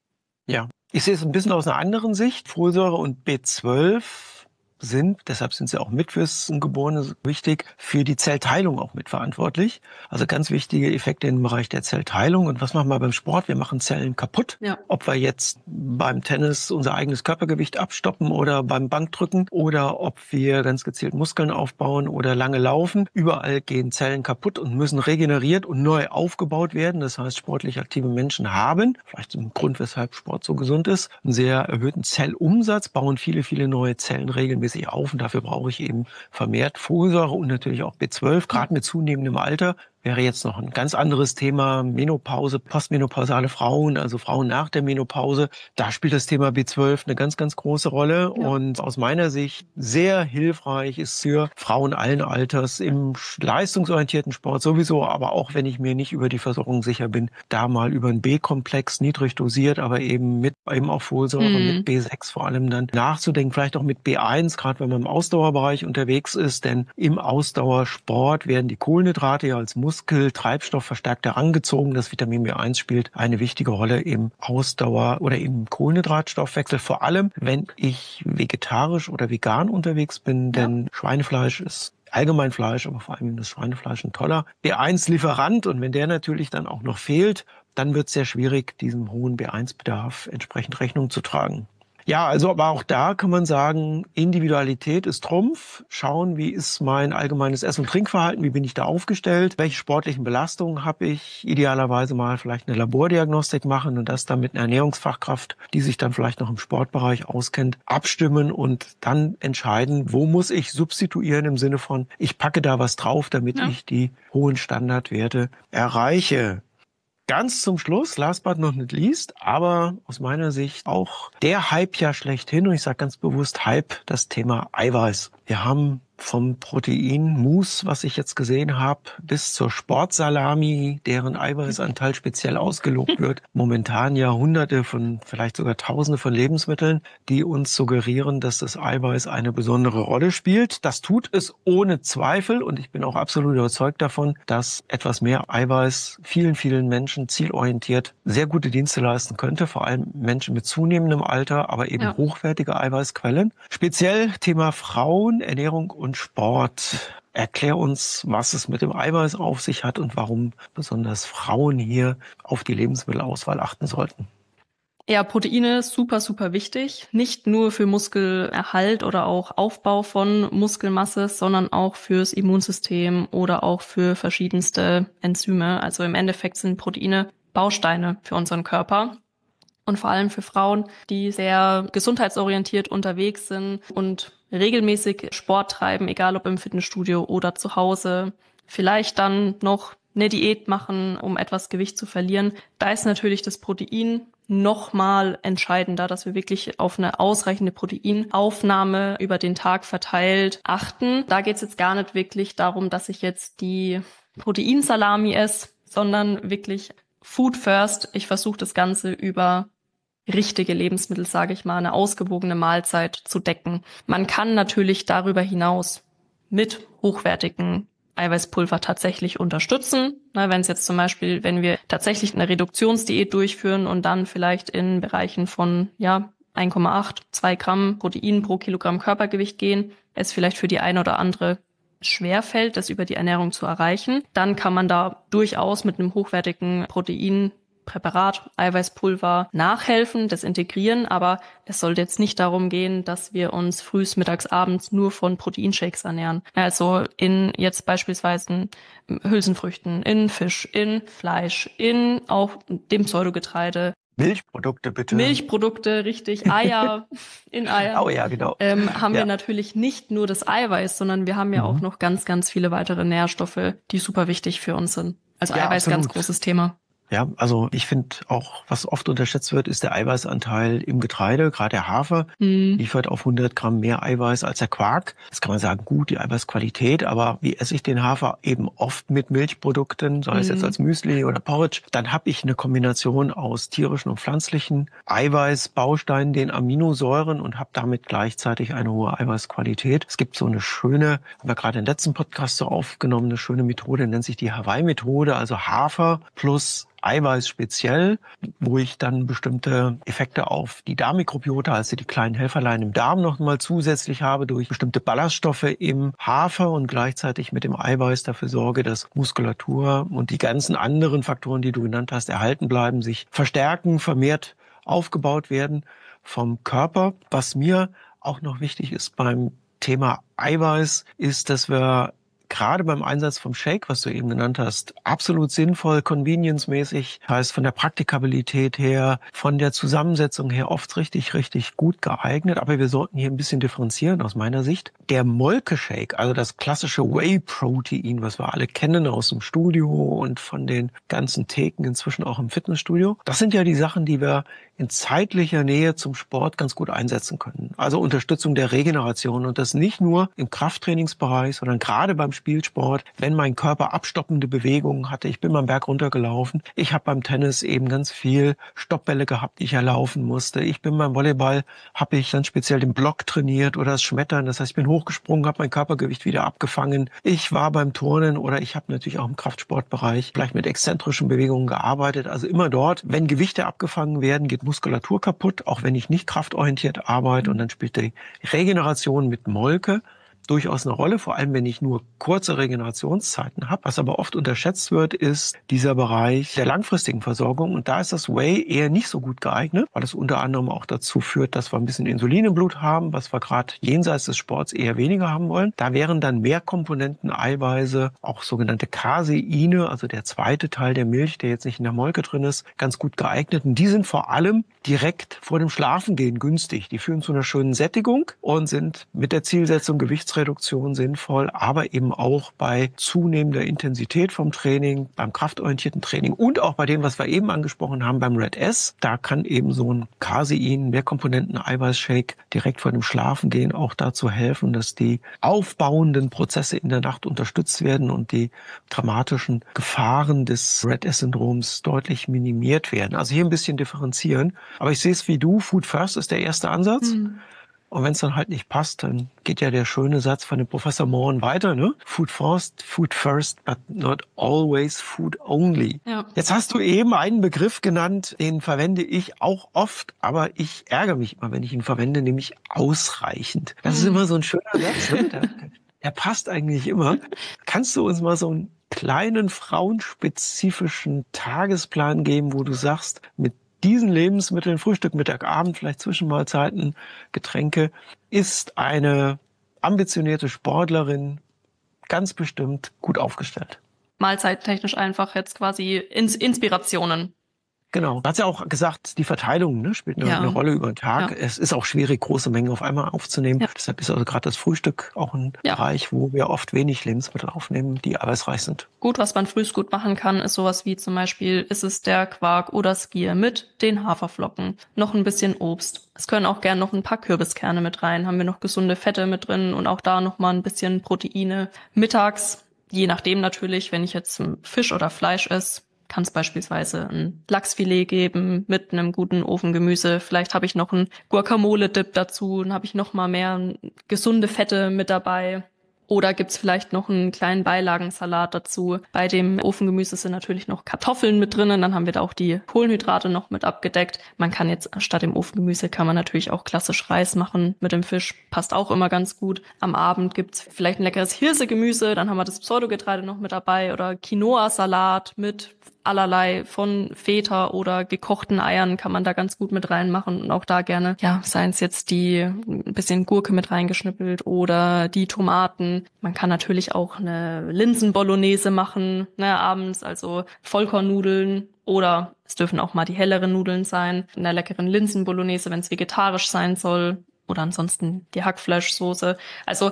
Ja, ich sehe es ein bisschen aus einer anderen Sicht. Folsäure und B zwölf sind, deshalb sind sie auch mit fürs Ungeborene wichtig, für die Zellteilung auch mitverantwortlich. Also ganz wichtige Effekte im Bereich der Zellteilung. Und was machen wir beim Sport? Wir machen Zellen kaputt. Ja. Ob wir jetzt beim Tennis unser eigenes Körpergewicht abstoppen oder beim Bankdrücken oder ob wir ganz gezielt Muskeln aufbauen oder lange laufen. Überall gehen Zellen kaputt und müssen regeneriert und neu aufgebaut werden. Das heißt, sportlich aktive Menschen haben, vielleicht zum Grund, weshalb Sport so gesund ist, einen sehr erhöhten Zellumsatz, bauen viele, viele neue Zellen regelmäßig auf und dafür brauche ich eben vermehrt Folsäure und natürlich auch B zwölf, gerade mit zunehmendem Alter. wäre jetzt noch ein ganz anderes Thema. Menopause, postmenopausale Frauen, also Frauen nach der Menopause. Da spielt das Thema B zwölf eine ganz, ganz große Rolle. Ja. Und aus meiner Sicht sehr hilfreich ist für Frauen allen Alters im leistungsorientierten Sport sowieso, aber auch wenn ich mir nicht über die Versorgung sicher bin, da mal über einen B-Komplex, niedrig dosiert, aber eben mit eben auch Folsäure, mm. mit B sechs vor allem dann nachzudenken, vielleicht auch mit B eins, gerade wenn man im Ausdauerbereich unterwegs ist, denn im Ausdauersport werden die Kohlenhydrate ja als Muskeltreibstoff verstärkt herangezogen. Das Vitamin B eins spielt eine wichtige Rolle im Ausdauer- oder im Kohlenhydratstoffwechsel, vor allem wenn ich vegetarisch oder vegan unterwegs bin, denn ja. Schweinefleisch ist allgemein Fleisch, aber vor allem das Schweinefleisch ein toller B eins Lieferant. Und wenn der natürlich dann auch noch fehlt, dann wird es sehr schwierig, diesem hohen B eins Bedarf entsprechend Rechnung zu tragen. Ja, also aber auch da kann man sagen, Individualität ist Trumpf. Schauen, wie ist mein allgemeines Ess- und Trinkverhalten, wie bin ich da aufgestellt, welche sportlichen Belastungen habe ich, idealerweise mal vielleicht eine Labordiagnostik machen und das dann mit einer Ernährungsfachkraft, die sich dann vielleicht noch im Sportbereich auskennt, abstimmen und dann entscheiden, wo muss ich substituieren im Sinne von, ich packe da was drauf, damit ja. ich die hohen Standardwerte erreiche. Ganz zum Schluss, last but not least, aber aus meiner Sicht auch der Hype ja schlechthin, und ich sage ganz bewusst Hype, das Thema Eiweiß. Wir haben vom Protein-Mousse, was ich jetzt gesehen habe, bis zur Sportsalami, deren Eiweißanteil speziell ausgelobt wird. Momentan ja hunderte von, vielleicht sogar tausende von Lebensmitteln, die uns suggerieren, dass das Eiweiß eine besondere Rolle spielt. Das tut es ohne Zweifel und ich bin auch absolut überzeugt davon, dass etwas mehr Eiweiß vielen, vielen Menschen zielorientiert sehr gute Dienste leisten könnte, vor allem Menschen mit zunehmendem Alter, aber eben ja. hochwertige Eiweißquellen. Speziell Thema Frauen, Ernährung und Sport. Erklär uns, was es mit dem Eiweiß auf sich hat und warum besonders Frauen hier auf die Lebensmittelauswahl achten sollten. Ja, Proteine super, super wichtig. Nicht nur für Muskelerhalt oder auch Aufbau von Muskelmasse, sondern auch fürs Immunsystem oder auch für verschiedenste Enzyme. Also im Endeffekt sind Proteine Bausteine für unseren Körper. Und vor allem für Frauen, die sehr gesundheitsorientiert unterwegs sind und regelmäßig Sport treiben, egal ob im Fitnessstudio oder zu Hause, vielleicht dann noch eine Diät machen, um etwas Gewicht zu verlieren. Da ist natürlich das Protein nochmal entscheidender, dass wir wirklich auf eine ausreichende Proteinaufnahme über den Tag verteilt achten. Da geht es jetzt gar nicht wirklich darum, dass ich jetzt die Proteinsalami esse, sondern wirklich Food first. Ich versuche das Ganze über richtige Lebensmittel, sage ich mal, eine ausgewogene Mahlzeit zu decken. Man kann natürlich darüber hinaus mit hochwertigen Eiweißpulver tatsächlich unterstützen. Na, wenn es jetzt zum Beispiel, wenn wir tatsächlich eine Reduktionsdiät durchführen und dann vielleicht in Bereichen von ja eins Komma acht, zwei Gramm Protein pro Kilogramm Körpergewicht gehen, es vielleicht für die eine oder andere schwerfällt, das über die Ernährung zu erreichen, dann kann man da durchaus mit einem hochwertigen Protein Präparat, Eiweißpulver nachhelfen, das integrieren, aber es sollte jetzt nicht darum gehen, dass wir uns frühs, mittags, abends nur von Proteinshakes ernähren. Also in jetzt beispielsweise Hülsenfrüchten, in Fisch, in Fleisch, in auch dem Pseudogetreide. Milchprodukte bitte. Milchprodukte, richtig, Eier, in Eier. Oh ja, genau. Ähm, haben ja. wir natürlich nicht nur das Eiweiß, sondern wir haben ja mhm. auch noch ganz, ganz viele weitere Nährstoffe, die super wichtig für uns sind. Also ja, Eiweiß, absolut. Ganz großes Thema. Ja, also ich finde auch, was oft unterschätzt wird, ist der Eiweißanteil im Getreide. Gerade der Hafer mm. liefert auf hundert Gramm mehr Eiweiß als der Quark. Jetzt kann man sagen, gut, die Eiweißqualität, aber wie esse ich den Hafer? Eben oft mit Milchprodukten, sei es mm. jetzt als Müsli oder Porridge. Dann habe ich eine Kombination aus tierischen und pflanzlichen Eiweißbausteinen, den Aminosäuren und habe damit gleichzeitig eine hohe Eiweißqualität. Es gibt so eine schöne, haben wir gerade den letzten Podcast so aufgenommen, eine schöne Methode, nennt sich die Hawaii-Methode, also Hafer plus Eiweiß speziell, wo ich dann bestimmte Effekte auf die Darmmikrobiota, also die kleinen Helferlein im Darm noch mal zusätzlich habe durch bestimmte Ballaststoffe im Hafer und gleichzeitig mit dem Eiweiß dafür sorge, dass Muskulatur und die ganzen anderen Faktoren, die du genannt hast, erhalten bleiben, sich verstärken, vermehrt aufgebaut werden vom Körper. Was mir auch noch wichtig ist beim Thema Eiweiß, ist, dass wir gerade beim Einsatz vom Shake, was du eben genannt hast, absolut sinnvoll, convenience-mäßig, heißt von der Praktikabilität her, von der Zusammensetzung her oft richtig, richtig gut geeignet. Aber wir sollten hier ein bisschen differenzieren aus meiner Sicht. Der Molke-Shake, also das klassische Whey-Protein, was wir alle kennen aus dem Studio und von den ganzen Theken inzwischen auch im Fitnessstudio, das sind ja die Sachen, die wir in zeitlicher Nähe zum Sport ganz gut einsetzen können. Also Unterstützung der Regeneration und das nicht nur im Krafttrainingsbereich, sondern gerade beim Spielsport, wenn mein Körper abstoppende Bewegungen hatte. Ich bin mal einen Berg runtergelaufen. Ich habe beim Tennis eben ganz viel Stoppbälle gehabt, die ich erlaufen musste. Ich bin beim Volleyball, habe ich dann speziell den Block trainiert oder das Schmettern. Das heißt, ich bin hochgesprungen, habe mein Körpergewicht wieder abgefangen. Ich war beim Turnen oder ich habe natürlich auch im Kraftsportbereich vielleicht mit exzentrischen Bewegungen gearbeitet. Also immer dort, wenn Gewichte abgefangen werden, geht Muskulatur kaputt, auch wenn ich nicht kraftorientiert arbeite. Und dann spielt die Regeneration mit Molke durchaus eine Rolle, vor allem wenn ich nur kurze Regenerationszeiten habe. Was aber oft unterschätzt wird, ist dieser Bereich der langfristigen Versorgung. Und da ist das Whey eher nicht so gut geeignet, weil es unter anderem auch dazu führt, dass wir ein bisschen Insulin im Blut haben, was wir gerade jenseits des Sports eher weniger haben wollen. Da wären dann mehr Komponenten, Eiweiße, auch sogenannte Caseine, also der zweite Teil der Milch, der jetzt nicht in der Molke drin ist, ganz gut geeignet. Und die sind vor allem direkt vor dem Schlafengehen günstig. Die führen zu einer schönen Sättigung und sind mit der Zielsetzung Gewichtsreduktion sinnvoll, aber eben auch bei zunehmender Intensität vom Training, beim kraftorientierten Training und auch bei dem, was wir eben angesprochen haben, beim Red S. Da kann eben so ein Casein, Mehrkomponenten-Eiweiß-Shake direkt vor dem Schlafengehen auch dazu helfen, dass die aufbauenden Prozesse in der Nacht unterstützt werden und die dramatischen Gefahren des Red S-Syndroms deutlich minimiert werden. Also hier ein bisschen differenzieren. Aber ich sehe es wie du, Food First ist der erste Ansatz. Mhm. Und wenn es dann halt nicht passt, dann geht ja der schöne Satz von dem Professor Morn weiter, ne? Food first, food first, but not always food only. Ja. Jetzt hast du eben einen Begriff genannt, den verwende ich auch oft, aber ich ärgere mich immer, wenn ich ihn verwende, nämlich ausreichend. Das ist immer so ein schöner Satz, ne? Der, der passt eigentlich immer. Kannst du uns mal so einen kleinen frauenspezifischen Tagesplan geben, wo du sagst, mit diesen Lebensmitteln, Frühstück, Mittag, Abend, vielleicht Zwischenmahlzeiten, Getränke, ist eine ambitionierte Sportlerin ganz bestimmt gut aufgestellt. Mahlzeittechnisch einfach jetzt quasi Ins- Inspirationen. Genau. Du hast ja auch gesagt, die Verteilung ne, spielt eine, ja. eine Rolle über den Tag. Ja. Es ist auch schwierig, große Mengen auf einmal aufzunehmen. Ja. Deshalb ist also gerade das Frühstück auch ein ja. Bereich, wo wir oft wenig Lebensmittel aufnehmen, die eiweißreich sind. Gut, was man frühst gut machen kann, ist sowas wie zum Beispiel, ist es der Quark oder Skier mit den Haferflocken. Noch ein bisschen Obst. Es können auch gern noch ein paar Kürbiskerne mit rein. Haben wir noch gesunde Fette mit drin und auch da noch mal ein bisschen Proteine. Mittags, je nachdem natürlich, wenn ich jetzt Fisch oder Fleisch esse, kann es beispielsweise ein Lachsfilet geben mit einem guten Ofengemüse. Vielleicht habe ich noch einen Guacamole-Dip dazu, dann habe ich noch mal mehr gesunde Fette mit dabei. Oder gibt's vielleicht noch einen kleinen Beilagensalat dazu. Bei dem Ofengemüse sind natürlich noch Kartoffeln mit drinnen, dann haben wir da auch die Kohlenhydrate noch mit abgedeckt. Man kann jetzt statt dem Ofengemüse kann man natürlich auch klassisch Reis machen mit dem Fisch, passt auch immer ganz gut. Am Abend gibt's vielleicht ein leckeres Hirsegemüse, dann haben wir das Pseudogetreide noch mit dabei oder Quinoa-Salat mit allerlei von Feta oder gekochten Eiern kann man da ganz gut mit reinmachen und auch da gerne, ja, seien es jetzt die ein bisschen Gurke mit reingeschnippelt oder die Tomaten. Man kann natürlich auch eine Linsen-Bolognese machen, ne, abends, also Vollkornnudeln oder es dürfen auch mal die helleren Nudeln sein, in der leckeren Linsen-Bolognese, wenn es vegetarisch sein soll oder ansonsten die Hackfleischsoße. Also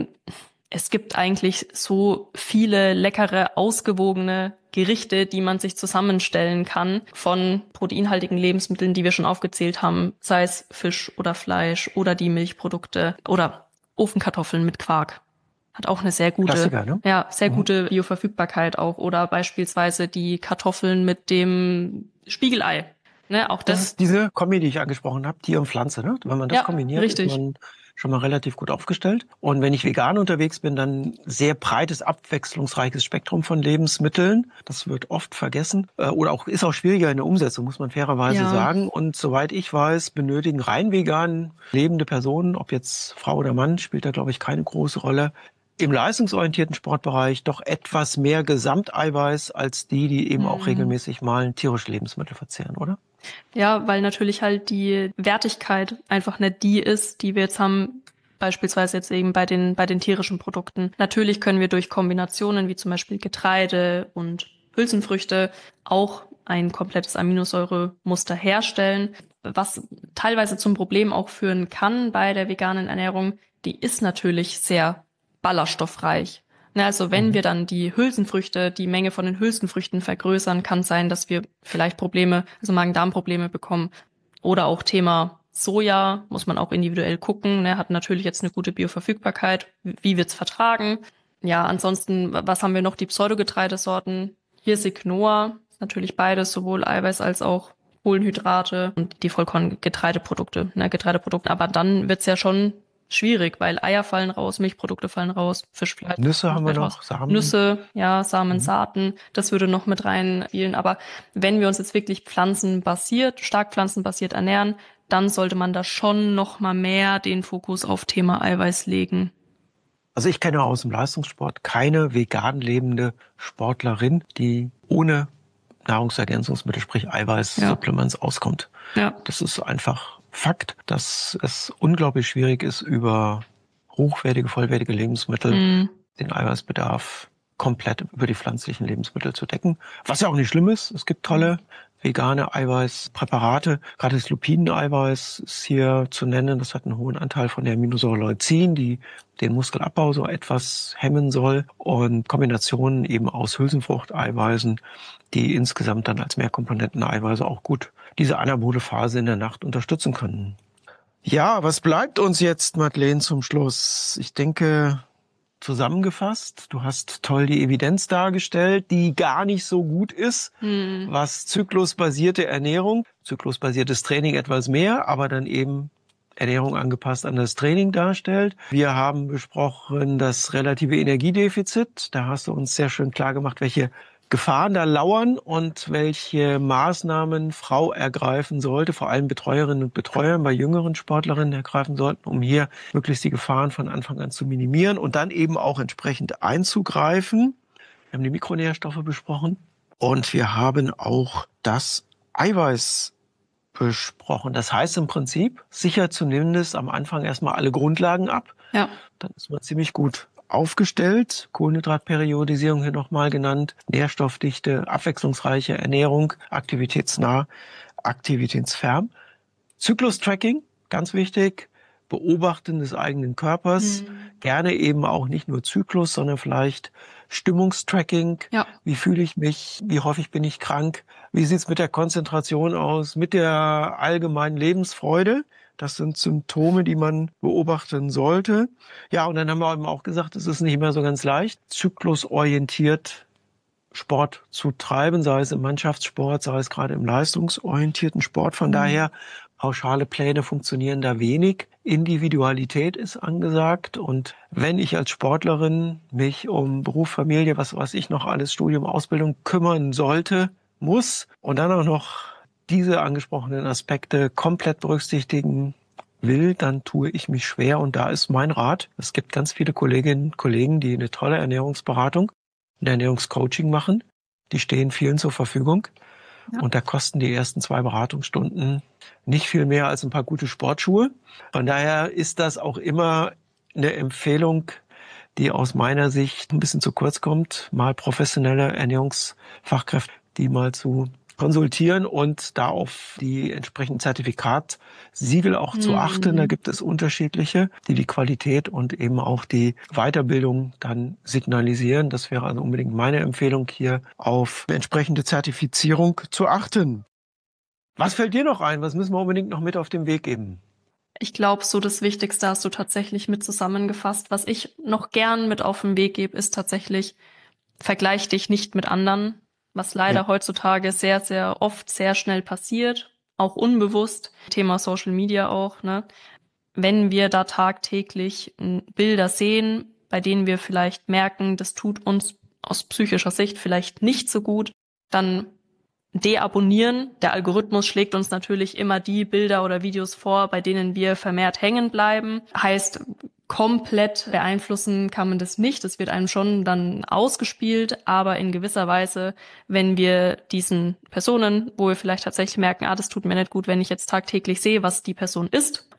es gibt eigentlich so viele leckere, ausgewogene Gerichte, die man sich zusammenstellen kann von proteinhaltigen Lebensmitteln, die wir schon aufgezählt haben, sei es Fisch oder Fleisch oder die Milchprodukte oder Ofenkartoffeln mit Quark. Hat auch eine sehr gute, Klassiker, ne? ja, sehr mhm. gute Bioverfügbarkeit auch. Oder beispielsweise die Kartoffeln mit dem Spiegelei. Ne, auch das, das ist diese Kombi, die ich angesprochen habe, Tier und Pflanze. Ne? Wenn man das ja, kombiniert, richtig. ist man schon mal relativ gut aufgestellt. Und wenn ich vegan unterwegs bin, dann sehr breites, abwechslungsreiches Spektrum von Lebensmitteln. Das wird oft vergessen. Oder auch ist auch schwieriger in der Umsetzung, muss man fairerweise ja. sagen. Und soweit ich weiß, benötigen rein vegan lebende Personen, ob jetzt Frau oder Mann, spielt da, glaube ich, keine große Rolle, im leistungsorientierten Sportbereich doch etwas mehr Gesamteiweiß als die, die eben mhm. auch regelmäßig mal tierische Lebensmittel verzehren, oder? Ja, weil natürlich halt die Wertigkeit einfach nicht die ist, die wir jetzt haben, Beispielsweise jetzt eben bei den, bei den tierischen Produkten. Natürlich können wir durch Kombinationen wie zum Beispiel Getreide und Hülsenfrüchte auch ein komplettes Aminosäuremuster herstellen, was teilweise zum Problem auch führen kann bei der veganen Ernährung. Die ist natürlich sehr ballaststoffreich. Also wenn wir dann die Hülsenfrüchte, die Menge von den Hülsenfrüchten vergrößern, kann es sein, dass wir vielleicht Probleme, also Magen-Darm-Probleme bekommen. Oder auch Thema Soja, muss man auch individuell gucken, ne, hat natürlich jetzt eine gute Bioverfügbarkeit, wie wird's vertragen. Ja, ansonsten, was haben wir noch? Die Pseudogetreidesorten, Hirsig, Quinoa, natürlich beides, sowohl Eiweiß als auch Kohlenhydrate und die Vollkorngetreideprodukte, ne, Getreideprodukte. Aber dann wird's ja schon schwierig, weil Eier fallen raus, Milchprodukte fallen raus, Fischfleisch. Nüsse haben wir noch, raus. Samen. Nüsse, ja, Samen, Mhm. Saaten, das würde noch mit reinspielen. Aber wenn wir uns jetzt wirklich pflanzenbasiert, stark pflanzenbasiert ernähren, dann sollte man da schon noch mal mehr den Fokus auf Thema Eiweiß legen. Also ich kenne aus dem Leistungssport keine vegan lebende Sportlerin, die ohne Nahrungsergänzungsmittel, sprich Eiweiß-Supplements, ja. auskommt. Ja. Das ist einfach Fakt, dass es unglaublich schwierig ist, über hochwertige, vollwertige Lebensmittel Mhm. den Eiweißbedarf komplett über die pflanzlichen Lebensmittel zu decken. Was ja auch nicht schlimm ist. Es gibt tolle vegane Eiweißpräparate. Gerade das Lupineneiweiß ist hier zu nennen. Das hat einen hohen Anteil von der Aminosäure Leucin, die den Muskelabbau so etwas hemmen soll. Und Kombinationen eben aus Hülsenfruchteiweißen, die insgesamt dann als Mehrkomponenten-Eiweiße auch gut diese anabole Phase in der Nacht unterstützen können. Ja, was bleibt uns jetzt, Madeleine, zum Schluss? Ich denke, zusammengefasst, du hast toll die Evidenz dargestellt, die gar nicht so gut ist, hm. was zyklusbasierte Ernährung, zyklusbasiertes Training etwas mehr, aber dann eben Ernährung angepasst an das Training darstellt. Wir haben besprochen das relative Energiedefizit. Da hast du uns sehr schön klar gemacht, welche Gefahren da lauern und welche Maßnahmen Frau ergreifen sollte, vor allem Betreuerinnen und Betreuer bei jüngeren Sportlerinnen ergreifen sollten, um hier möglichst die Gefahren von Anfang an zu minimieren und dann eben auch entsprechend einzugreifen. Wir haben die Mikronährstoffe besprochen und wir haben auch das Eiweiß besprochen. Das heißt im Prinzip, sicher zumindest am Anfang erstmal alle Grundlagen ab. Ja. Dann ist man ziemlich gut aufgestellt. Kohlenhydratperiodisierung hier nochmal genannt, nährstoffdichte, abwechslungsreiche Ernährung, aktivitätsnah, aktivitätsfern. Zyklus-Tracking, ganz wichtig, Beobachten des eigenen Körpers, mhm. gerne eben auch nicht nur Zyklus, sondern vielleicht Stimmungstracking. Ja. Wie fühle ich mich? Wie häufig bin ich krank? Wie sieht's mit der Konzentration aus? Mit der allgemeinen Lebensfreude? Das sind Symptome, die man beobachten sollte. Ja, und dann haben wir eben auch gesagt, es ist nicht mehr so ganz leicht, zyklusorientiert Sport zu treiben, sei es im Mannschaftssport, sei es gerade im leistungsorientierten Sport. Von mhm. daher, pauschale Pläne funktionieren da wenig. Individualität ist angesagt. Und wenn ich als Sportlerin mich um Beruf, Familie, was weiß ich noch alles, Studium, Ausbildung kümmern sollte, muss und dann auch noch diese angesprochenen Aspekte komplett berücksichtigen will, dann tue ich mich schwer. Und da ist mein Rat. Es gibt ganz viele Kolleginnen und Kollegen, die eine tolle Ernährungsberatung, ein Ernährungscoaching machen. Die stehen vielen zur Verfügung. Ja. Und da kosten die ersten zwei Beratungsstunden nicht viel mehr als ein paar gute Sportschuhe. Von daher ist das auch immer eine Empfehlung, die aus meiner Sicht ein bisschen zu kurz kommt, mal professionelle Ernährungsfachkräfte, die mal zu konsultieren und da auf die entsprechenden Zertifikatsiegel auch mhm. zu achten. Da gibt es unterschiedliche, die die Qualität und eben auch die Weiterbildung dann signalisieren. Das wäre also unbedingt meine Empfehlung, hier auf entsprechende Zertifizierung zu achten. Was fällt dir noch ein? Was müssen wir unbedingt noch mit auf den Weg geben? Ich glaube, so das Wichtigste hast du tatsächlich mit zusammengefasst. Was ich noch gern mit auf den Weg gebe, ist tatsächlich, vergleich dich nicht mit anderen. Was leider ja. heutzutage sehr, sehr oft sehr schnell passiert, auch unbewusst. Thema Social Media auch, ne? Wenn wir da tagtäglich Bilder sehen, bei denen wir vielleicht merken, das tut uns aus psychischer Sicht vielleicht nicht so gut, dann deabonnieren. Der Algorithmus schlägt uns natürlich immer die Bilder oder Videos vor, bei denen wir vermehrt hängen bleiben. Heißt, komplett beeinflussen kann man das nicht. Das wird einem schon dann ausgespielt, aber in gewisser Weise, wenn wir diesen Personen, wo wir vielleicht tatsächlich merken, ah, das tut mir nicht gut, wenn ich jetzt tagtäglich sehe, was die Person isst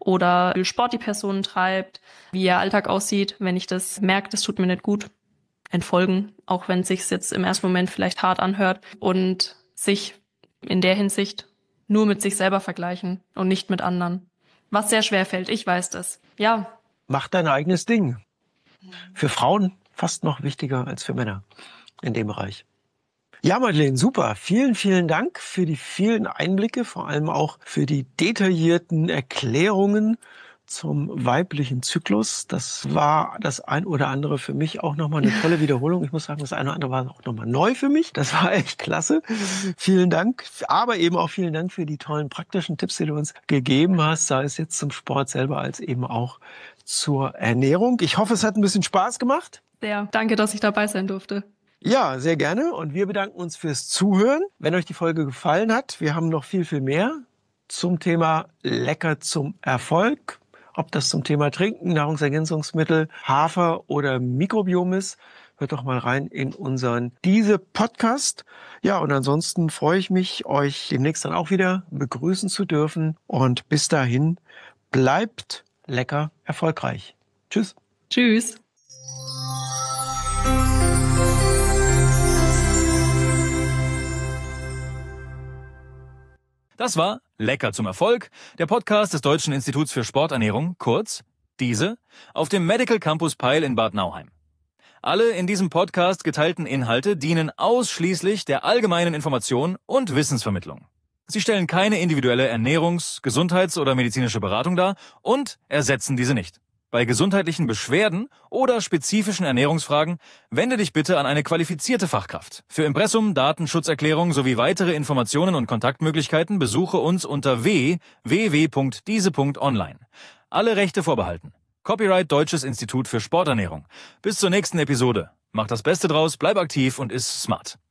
oder wie viel Sport die Person treibt, wie ihr Alltag aussieht. Wenn ich das merke, das tut mir nicht gut, entfolgen, auch wenn es sich jetzt im ersten Moment vielleicht hart anhört, und sich in der Hinsicht nur mit sich selber vergleichen und nicht mit anderen. Was sehr schwer fällt, ich weiß das. Ja. Mach dein eigenes Ding. Für Frauen fast noch wichtiger als für Männer in dem Bereich. Ja, Madeleine, super. Vielen, vielen Dank für die vielen Einblicke, vor allem auch für die detaillierten Erklärungen zum weiblichen Zyklus. Das war das ein oder andere für mich auch nochmal eine tolle Wiederholung. Ich muss sagen, das eine oder andere war auch nochmal neu für mich. Das war echt klasse. Vielen Dank. Aber eben auch vielen Dank für die tollen praktischen Tipps, die du uns gegeben hast, sei es jetzt zum Sport selber als eben auch zur Ernährung. Ich hoffe, es hat ein bisschen Spaß gemacht. Sehr. Danke, dass ich dabei sein durfte. Ja, sehr gerne. Und wir bedanken uns fürs Zuhören. Wenn euch die Folge gefallen hat, wir haben noch viel, viel mehr zum Thema Lecker zum Erfolg. Ob das zum Thema Trinken, Nahrungsergänzungsmittel, Hafer oder Mikrobiom ist, hört doch mal rein in unseren diese Podcast. Ja, und ansonsten freue ich mich, euch demnächst dann auch wieder begrüßen zu dürfen. Und bis dahin, bleibt lecker erfolgreich. Tschüss. Tschüss. Das war Lecker zum Erfolg, der Podcast des Deutschen Instituts für Sporternährung, kurz diese, auf dem Medical Campus Peil in Bad Nauheim. Alle in diesem Podcast geteilten Inhalte dienen ausschließlich der allgemeinen Information und Wissensvermittlung. Sie stellen keine individuelle Ernährungs-, Gesundheits- oder medizinische Beratung dar und ersetzen diese nicht. Bei gesundheitlichen Beschwerden oder spezifischen Ernährungsfragen wende dich bitte an eine qualifizierte Fachkraft. Für Impressum, Datenschutzerklärung sowie weitere Informationen und Kontaktmöglichkeiten besuche uns unter w w w punkt diese punkt online. Alle Rechte vorbehalten. Copyright Deutsches Institut für Sporternährung. Bis zur nächsten Episode. Mach das Beste draus, bleib aktiv und iss smart.